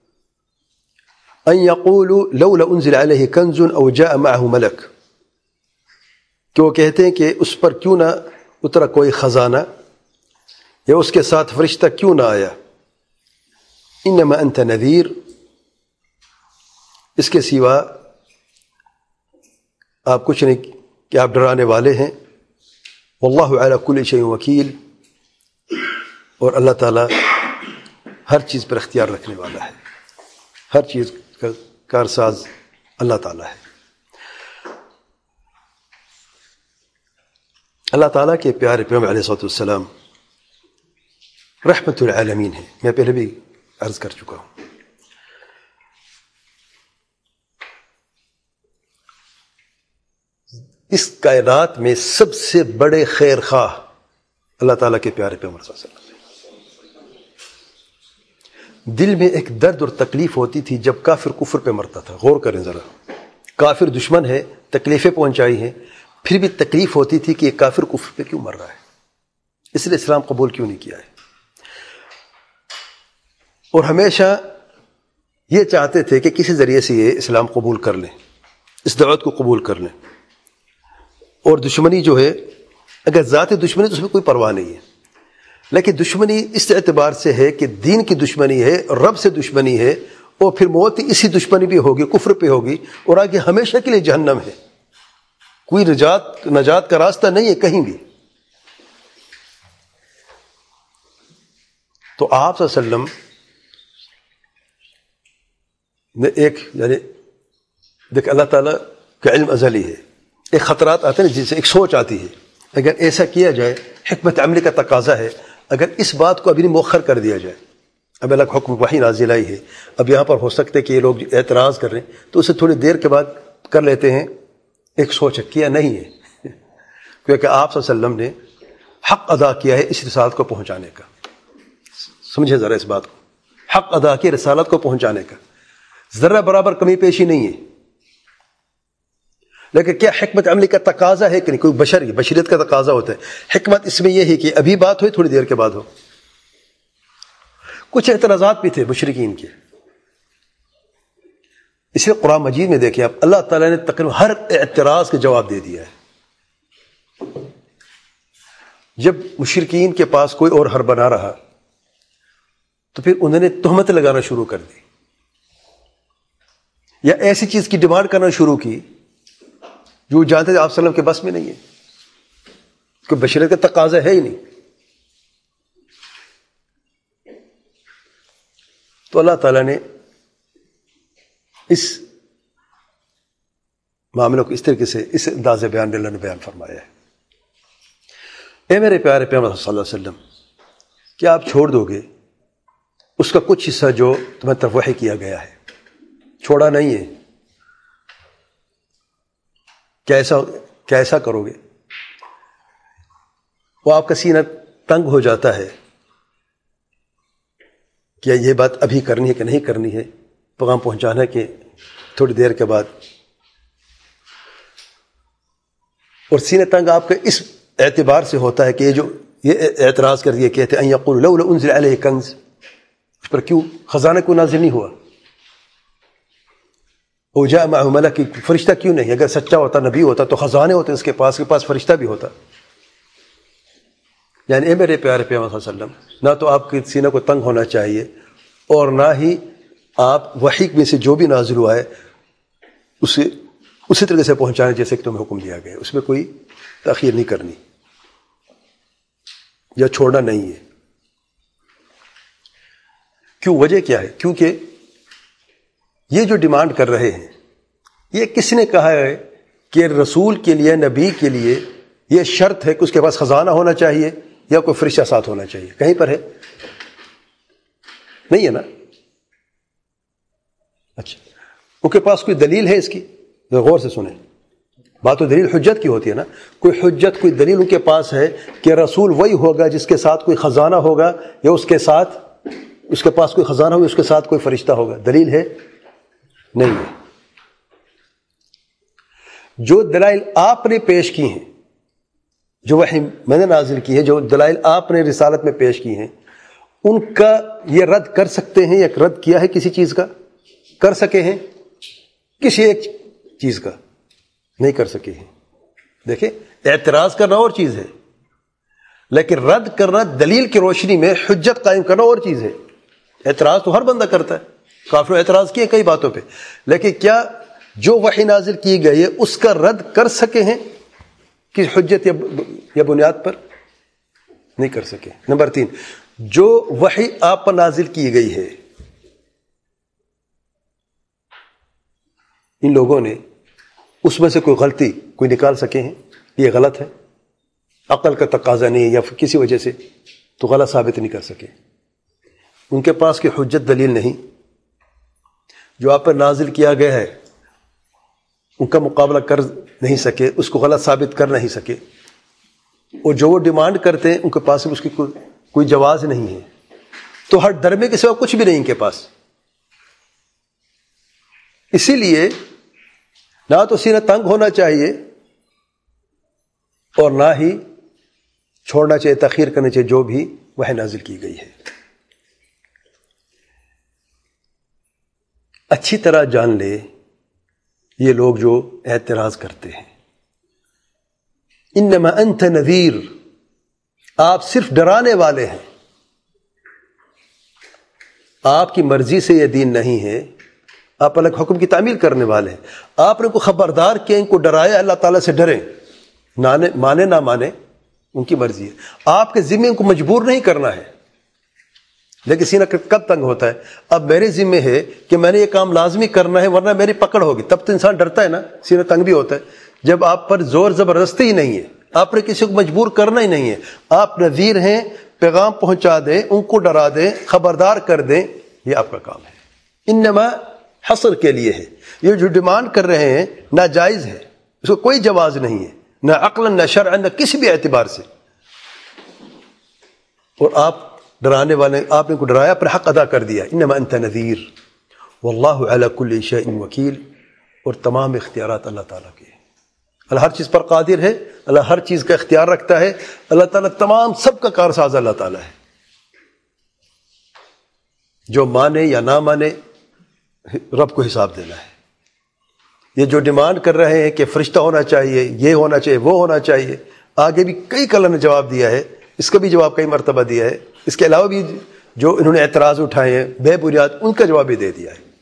أَن يَقُولُوا لَوْلَا أُنزِلَ عَلَيْهِ كَنْزٌ أَوْ جَاءَ مَعَهُ مَلَكٌ، کہ وہ کہتے ہیں کہ اس پر کیوں نہ اترا کوئی خزانہ یا اس کے ساتھ فرشتہ کیوں نہ آیا. انما انت نذیر، اس کے سوا آپ کچھ نہیں کہ آپ ڈرانے والے ہیں. واللہ علی کل شیء وکیل، اور اللہ تعالیٰ ہر چیز پر اختیار رکھنے والا ہے، ہر چیز کا کارساز اللہ تعالیٰ ہے. اللہ تعالیٰ کے پیارے پیغمبر علیہ الصلوۃ والسلام رحمت العالمین ہیں. میں پہلے بھی عرض کر چکا ہوں. اس کائنات میں سب سے بڑے خیر خواہ اللہ تعالیٰ کے پیارے پیغمبر صلی اللہ علیہ وسلم. دل میں ایک درد اور تکلیف ہوتی تھی جب کافر کفر پہ مرتا تھا. غور کریں ذرا، کافر دشمن ہے، تکلیفیں پہنچائی ہیں، پھر بھی تکلیف ہوتی تھی کہ یہ کافر کفر پہ کیوں مر رہا ہے، اس لیے اسلام قبول کیوں نہیں کیا ہے. اور ہمیشہ یہ چاہتے تھے کہ کسی ذریعے سے یہ اسلام قبول کر لیں، اس دعوت کو قبول کر لیں. اور دشمنی جو ہے، اگر ذاتی دشمنی تو اس میں کوئی پرواہ نہیں ہے، لیکن دشمنی اس اعتبار سے ہے کہ دین کی دشمنی ہے، رب سے دشمنی ہے، اور پھر موت اسی دشمنی بھی ہوگی، کفر پہ ہوگی، اور آگے ہمیشہ کے لیے جہنم ہے. کوئی نجات نجات کا راستہ نہیں ہے کہیں بھی. تو آپ صلی اللہ علیہ وسلم نے ایک، یعنی دیکھ اللہ تعالیٰ کا علم ازلی ہے، ایک خطرات آتے ہیں جن سے ایک سوچ آتی ہے، اگر ایسا کیا جائے، حکمت عملی کا تقاضا ہے، اگر اس بات کو ابھی مؤخر کر دیا جائے. اب اللہ کا حکم وحی نازل آئی ہے، اب یہاں پر ہو سکتے ہے کہ یہ لوگ اعتراض کر رہے ہیں، تو اسے تھوڑی دیر کے بعد کر لیتے ہیں. ایک سوچ کیا نہیں ہے، کیونکہ آپ صلی اللہ علیہ وسلم نے حق ادا کیا ہے اس رسالت کو پہنچانے کا. سمجھے ذرا اس بات کو، حق ادا کیا رسالت کو پہنچانے کا، ذرا برابر کمی پیشی نہیں ہے. لیکن کیا حکمت عملی کا تقاضا ہے کہ نہیں؟ کوئی بشر ہے، بشریت کا تقاضا ہوتا ہے. حکمت اس میں یہ ہے کہ ابھی بات ہوئی، تھوڑی دیر کے بعد ہو. کچھ اعتراضات بھی تھے مشرکین کے، اس لیے قرآن مجید میں دیکھیں آپ، اللہ تعالیٰ نے تقریباً ہر اعتراض کا جواب دے دیا ہے. جب مشرکین کے پاس کوئی اور حربہ نہ رہا تو پھر انہوں نے تہمت لگانا شروع کر دی، یا ایسی چیز کی ڈیمانڈ کرنا شروع کی جو جانتے تھے آپ صلی اللہ علیہ وسلم کے بس میں نہیں ہے، کوئی بشریت کا تقاضا ہے ہی نہیں. تو اللہ تعالیٰ نے اس معاملے کو اس طریقے سے، اس انداز بیان اللہ نے بیان فرمایا ہے. اے میرے پیارے پیغمبر صلی اللہ علیہ وسلم، کیا آپ چھوڑ دو گے اس کا کچھ حصہ جو تمہیں طرف وحی کیا گیا ہے؟ چھوڑا نہیں ہے. کیسا کیسا کرو گے؟ وہ آپ کا سینہ تنگ ہو جاتا ہے، کیا یہ بات ابھی کرنی ہے کہ نہیں کرنی ہے، پیغام پہنچانا کہ تھوڑی دیر کے بعد. اور سینہ تنگ آپ کا اس اعتبار سے ہوتا ہے کہ یہ جو یہ اعتراض کر دیا کہتے ہیں ان یقول لولا انزل علیہ کنز، اس پر کیوں خزانہ کو نازل نہیں ہوا؟ او جاء معه ملک، فرشتہ کیوں نہیں؟ اگر سچا ہوتا، نبی ہوتا تو خزانے ہوتے اس کے پاس، کے پاس فرشتہ بھی ہوتا. یعنی اے میرے پیارے پیغمبر صلی اللہ علیہ وسلم، نہ تو آپ کے سینہ کو تنگ ہونا چاہیے اور نہ ہی آپ وحی میں سے جو بھی نازل ہوا ہے اسے اسی طریقے سے پہنچانے جیسے کہ تمہیں حکم دیا گیا، اس میں کوئی تاخیر نہیں کرنی یا چھوڑنا نہیں ہے. کیوں؟ وجہ کیا ہے؟ کیونکہ یہ جو ڈیمانڈ کر رہے ہیں، یہ کس نے کہا ہے کہ رسول کے لیے، نبی کے لیے یہ شرط ہے کہ اس کے پاس خزانہ ہونا چاہیے یا کوئی فرشتہ ساتھ ہونا چاہیے؟ کہیں پر ہے؟ نہیں ہے نا. اچھا، ان کے پاس کوئی دلیل ہے اس کی؟ غور سے سنیں، بات تو دلیل حجت کی ہوتی ہے نا. کوئی حجت، کوئی دلیل ان کے پاس ہے کہ رسول وہی ہوگا جس کے ساتھ کوئی خزانہ ہوگا یا اس کے ساتھ اس کے پاس کوئی خزانہ ہوگا، اس کے ساتھ کوئی فرشتہ ہوگا؟ دلیل ہے؟ نہیں ہے. جو دلائل آپ نے پیش کی ہیں، جو وحی میں نے نازل کی ہے، جو دلائل آپ نے رسالت میں پیش کی ہیں، ان کا یہ رد کر سکتے ہیں یا رد کیا ہے کسی چیز کا؟ کر سکے ہیں؟ کسی ایک چیز کا نہیں کر سکے ہیں. دیکھیں، اعتراض کرنا اور چیز ہے، لیکن رد کرنا دلیل کی روشنی میں حجت قائم کرنا اور چیز ہے. اعتراض تو ہر بندہ کرتا ہے، کافروں اعتراض کیے کئی باتوں پہ، لیکن کیا جو وحی نازل کی گئی ہے اس کا رد کر سکے ہیں کہ حجت یا بنیاد پر؟ نہیں کر سکے. نمبر تین، جو وحی آپ پر نازل کی گئی ہے، ان لوگوں نے اس میں سے کوئی غلطی کوئی نکال سکے ہیں یہ غلط ہے، عقل کا تقاضا نہیں یا کسی وجہ سے تو غلط ثابت نہیں کر سکے. ان کے پاس کوئی حجت دلیل نہیں. جو آپ پر نازل کیا گیا ہے ان کا مقابلہ کر نہیں سکے، اس کو غلط ثابت کر نہیں سکے، اور جو وہ ڈیمانڈ کرتے ہیں ان کے پاس اس کی کوئی, کوئی جواز نہیں ہے. تو ہر ڈرمے کے سوا کچھ بھی نہیں ان کے پاس. اسی لیے نہ تو سینہ تنگ ہونا چاہیے اور نہ ہی چھوڑنا چاہیے، تاخیر کرنا چاہیے جو بھی وحی نازل کی گئی ہے. اچھی طرح جان لے یہ لوگ جو اعتراض کرتے ہیں، انما انت نذیر، آپ صرف ڈرانے والے ہیں، آپ کی مرضی سے یہ دین نہیں ہے، آپ الگ حکم کی تعمیل کرنے والے ہیں. آپ نے کو خبردار کیا، ان کو ڈرایا، اللہ تعالیٰ سے ڈریں، مانے نہ مانے ان کی مرضی ہے. آپ کے ذمے ان کو مجبور نہیں کرنا ہے. لیکن سینہ کب تنگ ہوتا ہے؟ اب میرے ذمے ہے کہ میں نے یہ کام لازمی کرنا ہے ورنہ میری پکڑ ہوگی، تب تو انسان ڈرتا ہے نا، سینہ تنگ بھی ہوتا ہے. جب آپ پر زور زبردستی ہی نہیں ہے، آپ نے کسی کو مجبور کرنا ہی نہیں ہے، آپ نذیر ہیں، پیغام پہنچا دیں، ان کو ڈرا دیں، خبردار کر دیں، یہ آپ کا کام ہے. انما حصر کے لیے ہے. یہ جو ڈیمانڈ کر رہے ہیں ناجائز ہے، اس کو کوئی جواز نہیں ہے، نہ عقلاً نہ شرعاً، نہ کسی بھی اعتبار سے. اور آپ ڈرانے والے، آپ نے کو ڈرایا پر حق ادا کر دیا. انما انت نذیر واللہ علی کل شیء وکیل، اور تمام اختیارات اللہ تعالیٰ کے ہیں. اللہ ہر چیز پر قادر ہے، اللہ ہر چیز کا اختیار رکھتا ہے، اللہ تعالیٰ تمام سب کا کارساز اللہ تعالیٰ ہے. جو مانے یا نہ مانے رب کو حساب دینا ہے. یہ جو ڈیمانڈ کر رہے ہیں کہ فرشتہ ہونا چاہیے، یہ ہونا چاہیے، وہ ہونا چاہیے، آگے بھی کئی کلر نے جواب دیا ہے، اس کا بھی جواب کئی مرتبہ دیا ہے. اس کے علاوہ بھی جو انہوں نے اعتراض اٹھائے ہیں بے بنیاد، ان کا جواب بھی دے دیا ہے،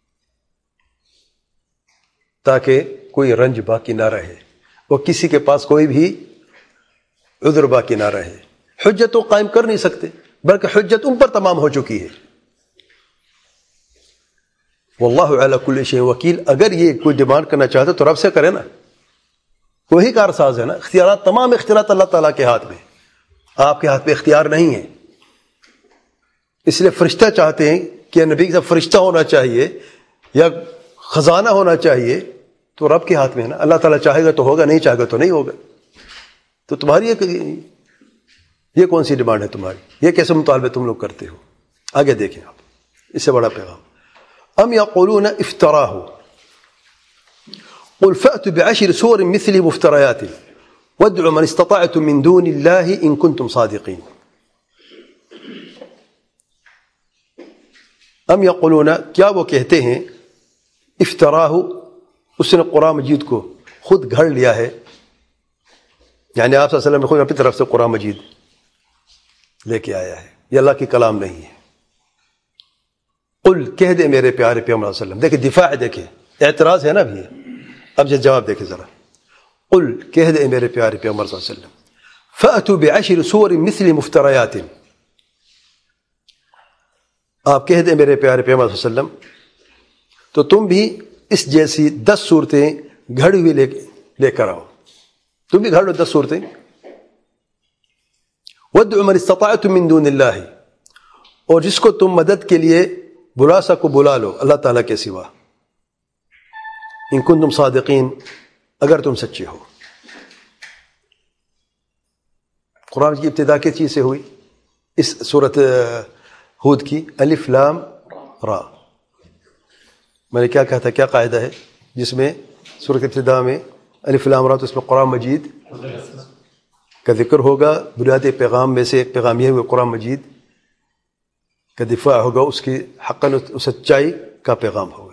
تاکہ کوئی رنج باقی نہ رہے اور کسی کے پاس کوئی بھی عذر باقی نہ رہے. حجت تو قائم کر نہیں سکتے، بلکہ حجت ان پر تمام ہو چکی ہے. واللہ علی کل شیء وکیل. اگر یہ کوئی ڈیمانڈ کرنا چاہتے تو رب سے کرے نا، وہی کارساز ہے نا. اختیارات، تمام اختیارات اللہ تعالیٰ کے ہاتھ میں، آپ کے ہاتھ میں اختیار نہیں ہے. اس لیے فرشتہ چاہتے ہیں کہ نبی کا فرشتہ ہونا چاہیے یا خزانہ ہونا چاہیے، تو رب کے ہاتھ میں ہے نا. اللہ تعالیٰ چاہے گا تو ہوگا، نہیں چاہے گا تو نہیں ہوگا. تو تمہاری یہ کون سی ڈیمانڈ ہے تمہاری؟ یہ کیسے مطالبے تم لوگ کرتے ہو؟ آگے دیکھیں آپ، اس سے بڑا پیغام. ام یقولون افتراہ قل فأتوا بعشر سور مثله مفتریات وادعوا من استطعتم من دون اللہ ان کنتم صادقین. ام یقولون، کیا وہ کہتے ہیں افطراہ، اس نے قرآن مجید کو خود گھڑ لیا ہے، یعنی آپ صلی اللہ علیہ وسلم نے خود اپنی طرف سے قرآن مجید لے کے آیا ہے، یہ اللہ کی کلام نہیں ہے۔ قل، کہہ دے میرے پیارے پیغمبر صلی اللہ علیہ وسلم، دیکھیں دفاع ہے، دیکھیں اعتراض ہے نا ابھی، اب جو جواب دیکھیں ذرا، قل کہہ دے میرے پیارے پیغمبر صلی اللہ علیہ وسلم، فأتوا بعشر سور مثل مفتریات، آپ کہہ دیں میرے پیارے پیغمبر صلی اللہ علیہ وسلم تو تم بھی اس جیسی دس صورتیں گھڑی ہوئی لے لے کر آؤ، تم بھی گھڑ لو دس صورتیں۔ وادعوا من استطعتم من دون اللہ، اور جس کو تم مدد کے لیے بلا سکو بلا لو اللہ تعالیٰ کے سوا، ان کنتم صادقین، اگر تم سچے ہو۔ قرآن کی ابتدا کس چیز سے ہوئی؟ اس سورۃ ہود کی الف لام را، میں نے کیا کہا تھا، کیا قاعدہ ہے جس میں سورۃ ابتدا میں الف لام را، تو اس میں قرآن مجید کا ذکر ہوگا، بنیادی پیغام میں سے ایک پیغام یہ ہوگا قرآن مجید کا دفاع ہوگا، اس کی حقاً سچائی کا پیغام ہوگا۔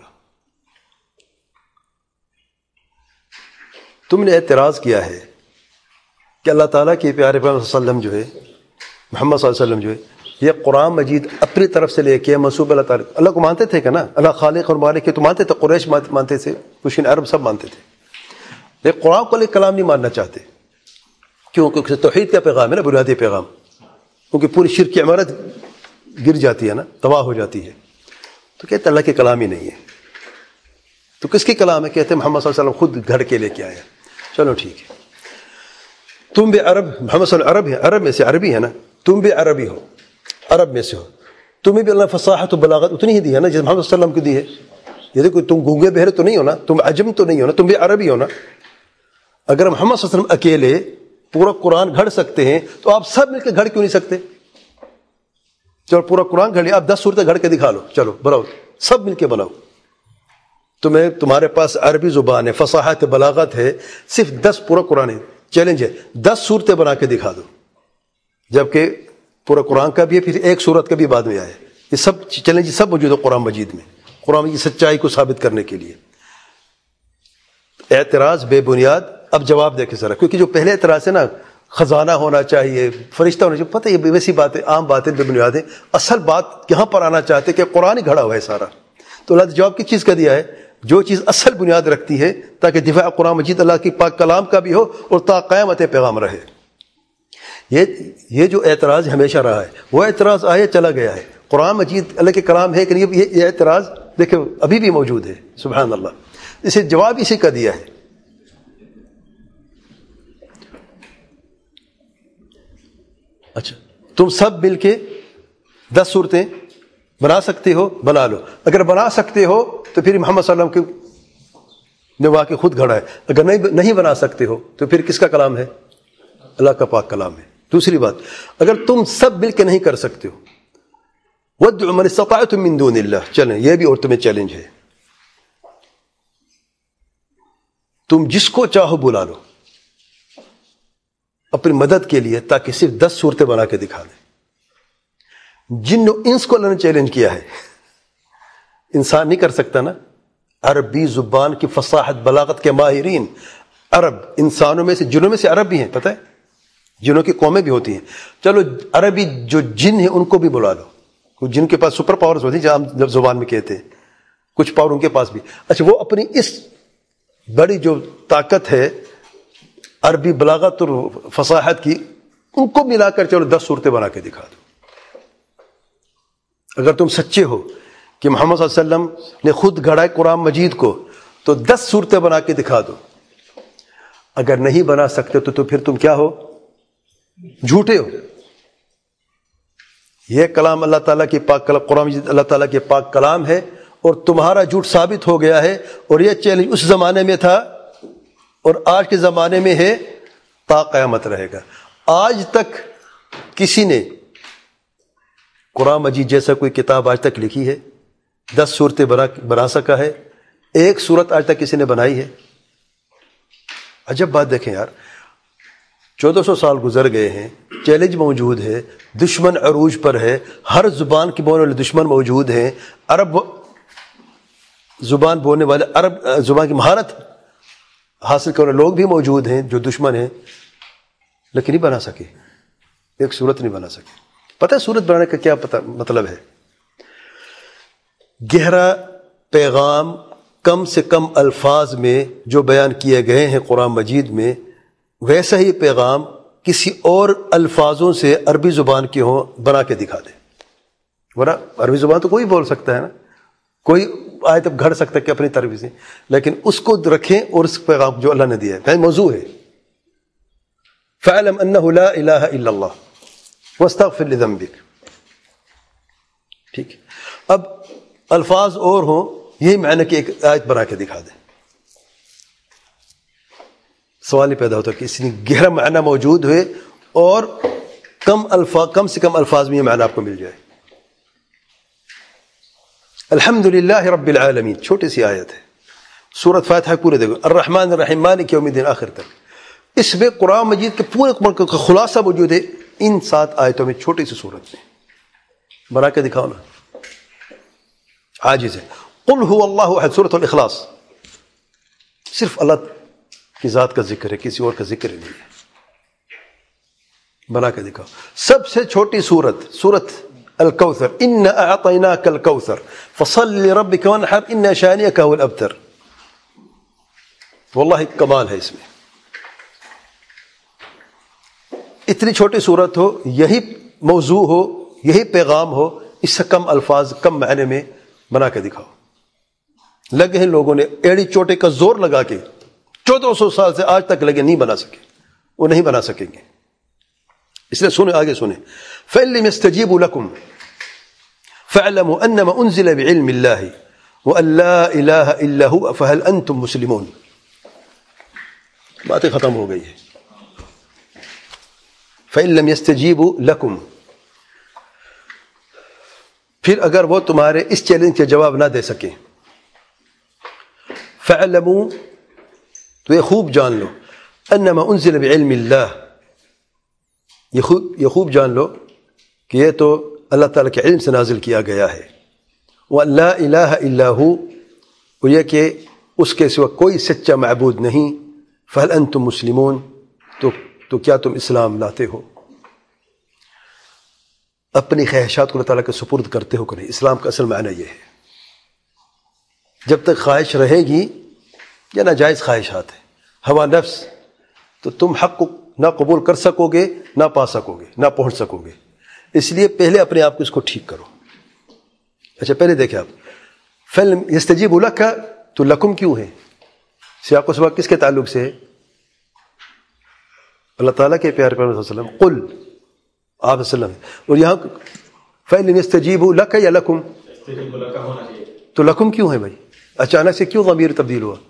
تم نے اعتراض کیا ہے کہ اللہ تعالیٰ کے پیارے پیغمبر صلی اللہ علیہ وسلم جو ہے، محمد صلی اللہ علیہ وسلم جو ہے، یہ قرآن مجید اپنی طرف سے لے کے منسوب اللہ تعالیٰ، اللہ کو مانتے تھے کہ نا، اللہ خالق اور مالک ہے تو مانتے تھے، قریش مانتے تھے، مشرکین عرب سب مانتے تھے، لیکن قرآن کو لے کلام نہیں ماننا چاہتے، کیونکہ توحید کا پیغام ہے نا، بنیادی پیغام، کیونکہ پوری شرک کی عمارت گر جاتی ہے نا، تباہ ہو جاتی ہے، تو کہتے اللہ کے کلام ہی نہیں ہے، تو کس کی کلام ہے؟ کہتے ہیں محمد صلی اللہ علیہ وسلم خود گھڑ کے لے کے آیا۔ چلو ٹھیک ہے، تم بھی عرب، محمد صلی اللہ علیہ وسلم عرب ہے، عرب میں سے عربی ہے نا، تم بھی عربی ہو، عرب میں سے ہو، تمہیں بھی اللہ فصاحت و بلاغت اتنی ہی دی ہے نا جس محمد صلی اللہ علیہ وسلم کو دی ہے، یہ دیکھو تم گونگے بہرے تو نہیں ہو نا، تم عجم تو نہیں ہو نا، تم بھی عربی ہو نا۔ اگر محمد صلی اللہ علیہ وسلم اکیلے پورا قرآن گھڑ سکتے ہیں تو آپ سب مل کے گھڑ کیوں نہیں سکتے؟ چلو پورا قرآن گھڑ لیا، آپ دس صورتیں گھڑ کے دکھا لو، چلو بناؤ، سب مل کے بناؤ، تمہیں تمہارے پاس عربی زبان ہے، فصاحت بلاغت ہے، صرف دس پورا قرآن ہے، چیلنج ہے، دس صورتیں بنا کے دکھا دو، جبکہ پورا قرآن کا بھی ہے، پھر ایک صورت کا بھی بعد میں آیا ہے، یہ سب چیلنج سب موجود ہے قرآن مجید میں، قرآن کی سچائی کو ثابت کرنے کے لیے۔ اعتراض بے بنیاد، اب جواب دیکھیں ذرا، کیونکہ جو پہلے اعتراض ہے نا، خزانہ ہونا چاہیے، فرشتہ ہونا چاہیے، پتہ ہے یہ ویسی باتیں، عام باتیں بے بنیاد ہیں، اصل بات یہاں پر آنا چاہتے کہ قرآن ہی گھڑا ہوا ہے سارا، تو اللہ نے جواب کس چیز کا دیا ہے؟ جو چیز اصل بنیاد رکھتی ہے تاکہ دفاع قرآن مجید اللہ کی پاک کلام کا بھی ہو اور تا قیامت پیغام رہے۔ یہ یہ جو اعتراض ہمیشہ رہا ہے، وہ اعتراض آیا چلا گیا ہے، قرآن مجید اللہ کے کلام ہے کہ نہیں، یہ یہ اعتراض دیکھیں ابھی بھی موجود ہے، سبحان اللہ، اسے جواب اسی کا دیا ہے۔ اچھا تم سب مل کے دس صورتیں بنا سکتے ہو، بنا لو، اگر بنا سکتے ہو تو پھر محمد صلی اللہ علیہ وسلم نے واقعی خود گھڑا ہے، اگر نہیں نہیں بنا سکتے ہو تو پھر کس کا کلام ہے؟ اللہ کا پاک کلام ہے۔ دوسری بات، اگر تم سب مل کے نہیں کر سکتے ہو، وادعوا من استطعتم من دون اللہ، چلیں یہ بھی اور تمہیں چیلنج ہے، تم جس کو چاہو بلا لو اپنی مدد کے لیے، تاکہ صرف دس صورتیں بنا کے دکھا دیں۔ جن و انس کو اللہ نے چیلنج کیا ہے، انسان نہیں کر سکتا نا، عربی زبان کی فصاحت بلاغت کے ماہرین عرب، انسانوں میں سے، جنوں میں سے عرب بھی ہیں، پتہ ہے جنوں کی قومیں بھی ہوتی ہیں، چلو عربی جو جن ہیں ان کو بھی بلا لو، کچھ جن کے پاس سپر پاورز ہوتی ہیں جو ہم زبان میں کہتے ہیں، کچھ پاور ان کے پاس بھی، اچھا وہ اپنی اس بڑی جو طاقت ہے عربی بلاغت اور فصاحت کی، ان کو ملا کر چلو دس صورتیں بنا کے دکھا دو۔ اگر تم سچے ہو کہ محمد صلی اللہ علیہ وسلم نے خود گھڑا ہے قرآن مجید کو تو دس صورتیں بنا کے دکھا دو، اگر نہیں بنا سکتے تو, تو پھر تم کیا ہو؟ جھوٹے ہو۔ یہ کلام اللہ تعالیٰ کی پاک کلام، قرآن مجید اللہ تعالیٰ کے پاک کلام ہے، اور تمہارا جھوٹ ثابت ہو گیا ہے، اور یہ چیلنج اس زمانے میں تھا اور آج کے زمانے میں ہے، تا قیامت رہے گا۔ آج تک کسی نے قرآن مجید جیسا کوئی کتاب آج تک لکھی ہے؟ دس صورتیں بنا بنا سکا ہے؟ ایک صورت آج تک کسی نے بنائی ہے؟ عجب بات دیکھیں یار، چودہ سو سال گزر گئے ہیں، چیلنج موجود ہے، دشمن عروج پر ہے، ہر زبان کی بولنے والے دشمن موجود ہیں، عرب زبان بولنے والے عرب زبان کی مہارت حاصل کرنے لوگ بھی موجود ہیں جو دشمن ہیں، لیکن نہیں بنا سکے، ایک صورت نہیں بنا سکے۔ پتہ ہے صورت بنانے کا کیا پتہ مطلب ہے؟ گہرا پیغام کم سے کم الفاظ میں جو بیان کیے گئے ہیں قرآن مجید میں، ویسا ہی پیغام کسی اور الفاظوں سے عربی زبان کے ہوں بنا کے دکھا دیں۔ ورنہ عربی زبان تو کوئی بول سکتا ہے نا، کوئی آیت اب گھڑ سکتا ہے کہ اپنی طرف سے، لیکن اس کو رکھیں اور اس پیغام جو اللہ نے دیا ہے موضوع ہے فَاعْلَمْ أَنَّهُ لَا إِلَهَ إِلَّا اللَّهُ وَاسْتَغْفِرْ لِذَنبِكَ۔ ٹھیک، اب الفاظ اور ہوں، یہی معنی کی ایک آیت بنا کے دکھا دیں، سوال ہی پیدا ہوتا ہے کہ اس میں گہرا معنی موجود ہوئے اور کم الفاظ کم سے کم الفاظ میں یہ معنی آپ کو مل جائے۔ الحمد للہ رب العالمین، چھوٹی سی آیت ہے، سورۃ فاتحہ پورے دیکھو، الرحمن الرحیم مالک یوم الدین آخر تک، اس میں قرآن مجید کے پورے کا خلاصہ موجود ہے ان سات آیتوں میں، چھوٹی سی صورت میں۔ بنا کے دکھاؤ نا، عاجز ہے۔ قل هو اللہ احد، سورۃ الاخلاص، صرف اللہ کی ذات کا ذکر ہے، کسی اور کا ذکر نہیں ہے، بنا کے دکھاؤ۔ سب سے چھوٹی سورت سورۃ الکوثر، ان اعطیناک الکوثر فصل لربک وانحر ان شانئک هو الابتر۔ واللہ کمال ہے اس میں، اتنی چھوٹی صورت ہو، یہی موضوع ہو، یہی پیغام ہو، اس سے کم الفاظ کم معنی میں بنا کے دکھاؤ۔ لگے ہیں لوگوں نے ایڑی چوٹے کا زور لگا کے، چودہ سو سال سے آج تک لگے، نہیں بنا سکے، وہ نہیں بنا سکیں گے۔ اس لیے سنیں، آگے سنیں، فَإِن لَّمْ يَسْتَجِيبُوا لَكُمْ فَاعْلَمُوا أَنَّمَا أُنزِلَ بِعِلْمِ اللَّهِ وَأَن لَّا إِلَٰهَ إِلَّا هُوَ فَهَلْ أَنتُم مُّسْلِمُونَ۔ باتیں ختم ہو گئی ہے۔ فَإِن لَّمْ يَسْتَجِيبُوا لَكُمْ، پھر اگر وہ تمہارے اس چیلنج کے جواب نہ دے سکیں، فَاعْلَمُوا، تو یہ خوب جان لو، أَنَّمَا أُنزِلَ بِعِلْمِ اللَّهِ، یہ خوب یہ خوب جان لو کہ یہ تو اللہ تعالیٰ کے علم سے نازل کیا گیا ہے۔ وَأَن لَّا إِلَٰهَ إِلَّا هُوَ، اور یہ کہ اس کے سوا کوئی سچا معبود نہیں۔ فَهَلْ أَنتُم مُّسْلِمُونَ، تو تو کیا تم اسلام لاتے ہو؟ اپنی خواہشات کو اللہ تعالیٰ کے سپرد کرتے ہو کہ نہیں؟ اسلام کا اصل معنی یہ ہے، جب تک خواہش رہے گی یا ناجائز خواہشات ہے، ہوا نفس، تو تم حق کو نہ قبول کر سکو گے، نہ پا سکو گے، نہ پہنچ سکو گے۔ اس لیے پہلے اپنے آپ کو اس کو ٹھیک کرو۔ اچھا پہلے دیکھیں آپ، فِلم یستجیب لک، تو لکم کیوں ہے؟ سیاق و سباق کس کے تعلق سے ہے؟ اللہ تعالیٰ کے پیارے پیغمبر صلی اللہ علیہ وسلم، قل آپ وسلم، اور یہاں فَإِن يَسْتَجِيبُوا لَكَ یا لَكُمْ، تو لکم کیوں ہے بھائی؟ اچانک سے کیوں ضمیر تبدیل ہوا؟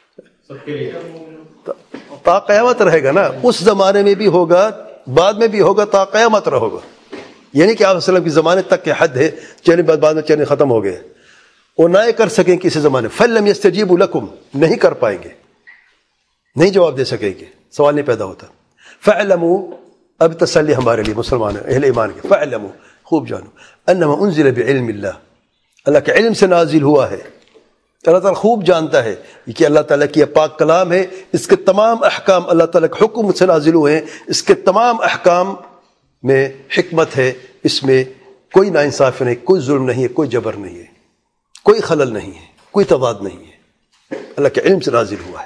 تا قیامت رہے گا نا، اس زمانے میں بھی ہوگا، بعد میں بھی ہوگا، تا قیامت رہے گا۔ یعنی کہ آپ وسلم کی زمانے تک کے حد ہے، چلیں بعد میں چلیں ختم ہو گئے، وہ نہ کر سکیں کسی زمانے۔ فَلَمْ يَسْتَجِيبُوا لَكُمْ، نہیں کر پائیں گے، نہیں جواب دے سکیں گے، سوال نہیں پیدا ہوتا۔ فَاعْلَمُوا، اب تسلی ہمارے لیے مسلمان اہل ایمان کے، فَاعْلَمُوا، خوب جانو، انما انزل بعلم اللہ، اللہ کے علم سے نازل ہوا ہے۔ اللہ تعالیٰ خوب جانتا ہے کہ اللہ تعالیٰ کی یہ پاک کلام ہے، اس کے تمام احکام اللہ تعالیٰ کے حکم سے نازل ہوئے ہیں، اس کے تمام احکام میں حکمت ہے، اس میں کوئی ناانصافی نہیں، کوئی ظلم نہیں ہے، کوئی جبر نہیں ہے، کوئی خلل نہیں ہے، کوئی تضاد نہیں ہے، اللہ کے علم سے نازل ہوا ہے۔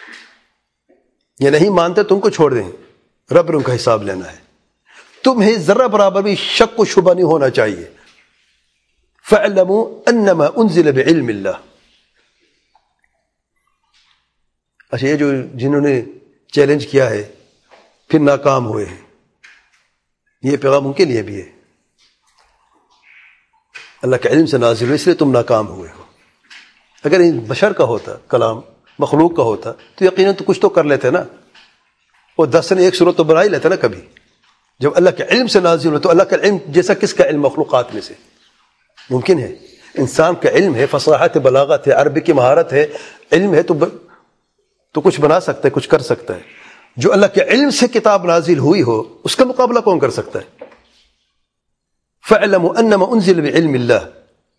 یہ نہیں مانتے تم کو چھوڑ دیں، رب ان کا حساب لینا ہے، تمہیں ذرہ برابر بھی شک و شبہ نہیں ہونا چاہیے۔ فَاعْلَمُوا أَنَّمَا أُنزِلَ بِعِلْمِ اللَّهِ۔ اچھا یہ جو جنہوں نے چیلنج کیا ہے پھر ناکام ہوئے ہیں، یہ پیغام ان کے لیے بھی ہے، اللہ کے علم سے نازل ہوئے اس لیے تم ناکام ہوئے ہو۔ اگر ان بشر کا ہوتا، کلام مخلوق کا ہوتا تو یقیناً تو کچھ تو کر لیتے نا، اور دس نے ایک صورت تو بنا ہی لیتے نا کبھی۔ جب اللہ کے علم سے نازل ہو تو اللہ کا علم جیسا کس کا علم مخلوقات میں سے ممکن ہے؟ انسان کا علم ہے، فصاحت ہے، بلاغت ہے، عربی کی مہارت ہے، علم ہے، تو ب... تو کچھ بنا سکتا ہے، کچھ کر سکتا ہے۔ جو اللہ کے علم سے کتاب نازل ہوئی ہو اس کا مقابلہ کون کر سکتا ہے؟ فَاعْلَمُوا أَنَّمَا أُنزِلَ بِعِلْمِ اللَّهِ،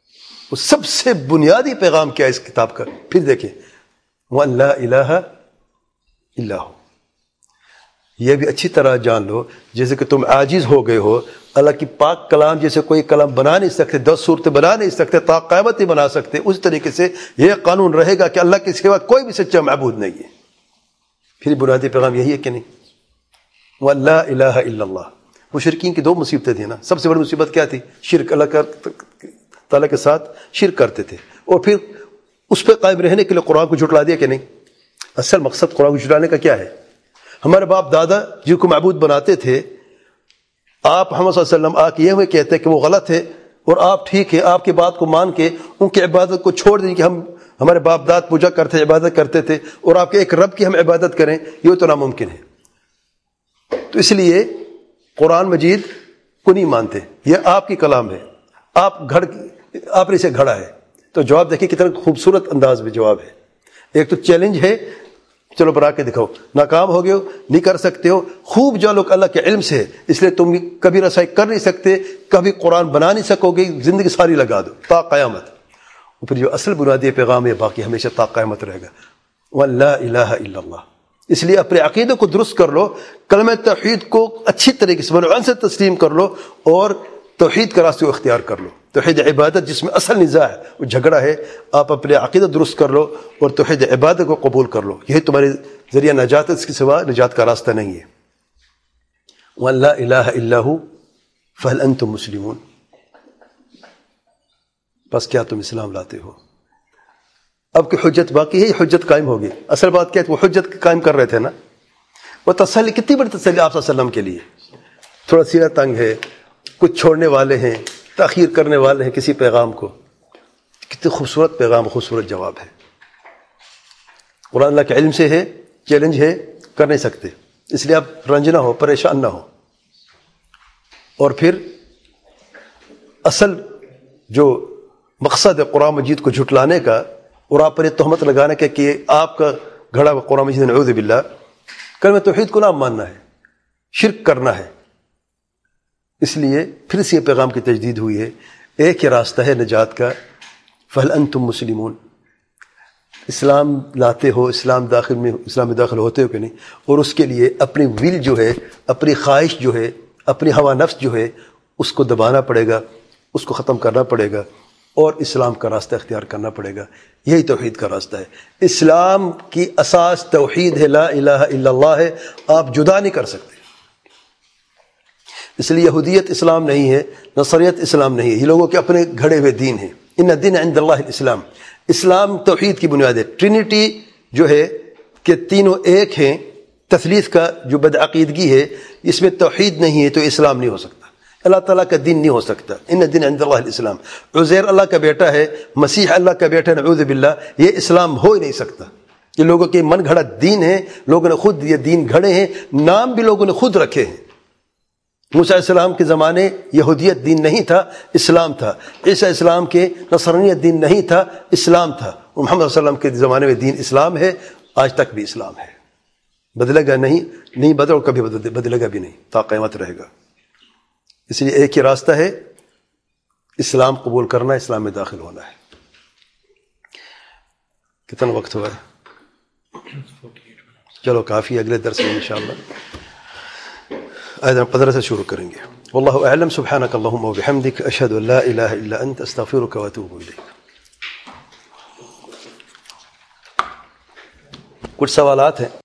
وہ سب سے بنیادی پیغام کیا ہے اس کتاب کا؟ پھر دیکھیں وَأَن لَا إِلَٰهَ إِلَّا هُوَ. یہ بھی اچھی طرح جان لو جیسے کہ تم عاجز ہو گئے ہو، اللہ کی پاک کلام جیسے کوئی کلام بنا نہیں سکتے، دس صورتیں بنا نہیں سکتے، تا قیامت نہیں بنا سکتے، اس طریقے سے یہ قانون رہے گا کہ اللہ کے سوا کوئی بھی سچا معبود نہیں ہے. پھر بنیادی پیغام یہی ہے کہ نہیں؟ وَأَن لَا إِلَٰهَ إِلَّا اللَّهُ. مشرکین کی دو مصیبتیں تھیں نا. سب سے بڑی مصیبت کیا تھی؟ شرک، اللہ کا تعالیٰ کے ساتھ شرک کرتے تھے، اور پھر اس پہ قائم رہنے کے لیے قرآن کو جھٹلا دیا کہ نہیں. اصل مقصد قرآن کو جھٹلانے کا کیا ہے؟ ہمارے باپ دادا جن کو معبود بناتے تھے، آپ محمد صلی اللہ علیہ وسلم آ کے یہ ہوئے کہتے ہیں کہ وہ غلط ہے اور آپ ٹھیک ہے، آپ کی بات کو مان کے ان کی عبادت کو چھوڑ دیں کہ ہم ہمارے باپ داد پوجا کرتے عبادت کرتے تھے اور آپ کے ایک رب کی ہم عبادت کریں، یہ تو ناممکن ہے. تو اس لیے قرآن مجید کو نہیں مانتے، یہ آپ کی کلام ہے، آپ گھڑ آپ نے اسے گھڑا ہے. تو جواب دیکھیں کتنا خوبصورت انداز میں جواب ہے. ایک تو چیلنج ہے، چلو بنا کے دکھاؤ، ناکام ہو گئے ہو، نہیں کر سکتے ہو، خوب جو لوگ اللہ کے علم سے، اس لیے تم کبھی رسائی کر نہیں سکتے، کبھی قرآن بنا نہیں سکو گے، زندگی ساری لگا دو تا قیامت. اور پھر جو اصل بنیادی پیغام ہے باقی ہمیشہ تا قیامت رہے گا. وَلَا إِلَٰهَ إِلَّا اللَّهُ. اس لیے اپنے عقیدے کو درست کر لو، کلمہ توحید کو اچھی طریقے سے منوعاً سے تسلیم کر لو اور توحید کا راستہ اختیار کر لو. توحید عبادت جس میں اصل نزاع ہے، وہ جھگڑا ہے، آپ اپنے عقیدہ درست کر لو اور توحید عبادت کو قبول کر لو. یہی تمہارے ذریعہ نجات ہے، اس کے سوا نجات کا راستہ نہیں ہے. وَأَن لَا إِلَٰهَ إِلَّا هُوَ فَهَلْ أَنْتُمْ مُسْلِمُونَ. بس کیا تم اسلام لاتے ہو؟ اب کی حجت باقی ہے، یہ حجت قائم ہوگی. اصل بات کیا ہے؟ وہ حجت قائم کر رہے تھے نا. وہ تسلی کتنی بڑی تسلی آپ صلی اللہ علیہ وسلم کے لیے. تھوڑا سینہ تنگ ہے، کچھ چھوڑنے والے ہیں، تاخیر کرنے والے ہیں کسی پیغام کو. کتنے خوبصورت پیغام، خوبصورت جواب ہے. قرآن اللہ کے علم سے ہے، چیلنج ہے، کر نہیں سکتے، اس لیے آپ رنج نہ ہو، پریشان نہ ہو. اور پھر اصل جو مقصد ہے قرآن مجید کو جھٹلانے کا اور آپ پر یہ تہمت لگانے کا کہ آپ کا گھڑا ہوا قرآن مجید نعوذ باللہ، کلمہ توحید کو نہ ماننا ہے، شرک کرنا ہے. اس لیے پھر سے یہ پیغام کی تجدید ہوئی ہے. ایک ہی راستہ ہے نجات کا، فَهَلْ أَنْتُمْ مُسْلِمُونَ. اسلام لاتے ہو، اسلام داخل میں اسلام میں داخل ہوتے ہو کہ نہیں. اور اس کے لیے اپنی ول جو ہے، اپنی خواہش جو ہے، اپنی ہوا نفس جو ہے، اس کو دبانا پڑے گا، اس کو ختم کرنا پڑے گا اور اسلام کا راستہ اختیار کرنا پڑے گا. یہی توحید کا راستہ ہے. اسلام کی اساس توحید ہے، لا الہ الا اللہ ہے، آپ جدا نہیں کر سکتے. اس لیے یہودیت اسلام نہیں ہے، نصریت اسلام نہیں ہے، یہ لوگوں کے اپنے گھڑے ہوئے دین ہیں. ان الدین عند اللہ الاسلام. اسلام توحید کی بنیاد ہے. ٹرینٹی جو ہے کہ تینوں ایک ہیں، تثلیث کا جو بدعقیدگی ہے، اس میں توحید نہیں ہے تو اسلام نہیں ہو سکتا، اللہ تعالیٰ کا دین نہیں ہو سکتا. ان الدین عند اللہ الاسلام. عزیر اللہ کا بیٹا ہے، مسیح اللہ کا بیٹا ہے، نعوذ باللہ، یہ اسلام ہو ہی نہیں سکتا. یہ لوگوں کے من گھڑا دین ہے، لوگوں نے خود یہ دین گھڑے ہیں، نام بھی لوگوں نے خود رکھے ہیں. موسیٰ علیہ السلام کے زمانے یہودیت دین نہیں تھا، اسلام تھا. عیسیٰ اسلام کے نصرانیت دین نہیں تھا، اسلام تھا. اور محمد صلی اللہ علیہ وسلم کے زمانے میں دین اسلام ہے، آج تک بھی اسلام ہے. بدلے گا نہیں، نہیں بدل اور کبھی بدل بدلے گا بھی نہیں، تا قیامت رہے گا. اس لیے ایک ہی راستہ ہے، اسلام قبول کرنا، اسلام میں داخل ہونا ہے. کتنا وقت ہوا ہے؟ چلو کافی، اگلے درس میں انشاءاللہ آیت پندرہ سے شروع کریں گے. واللہ اعلم. سبحانک اللہم و بحمدک، اشہد ان لا الہ الا انت، استغفرک و اتوب الیک. کچھ سوالات ہیں؟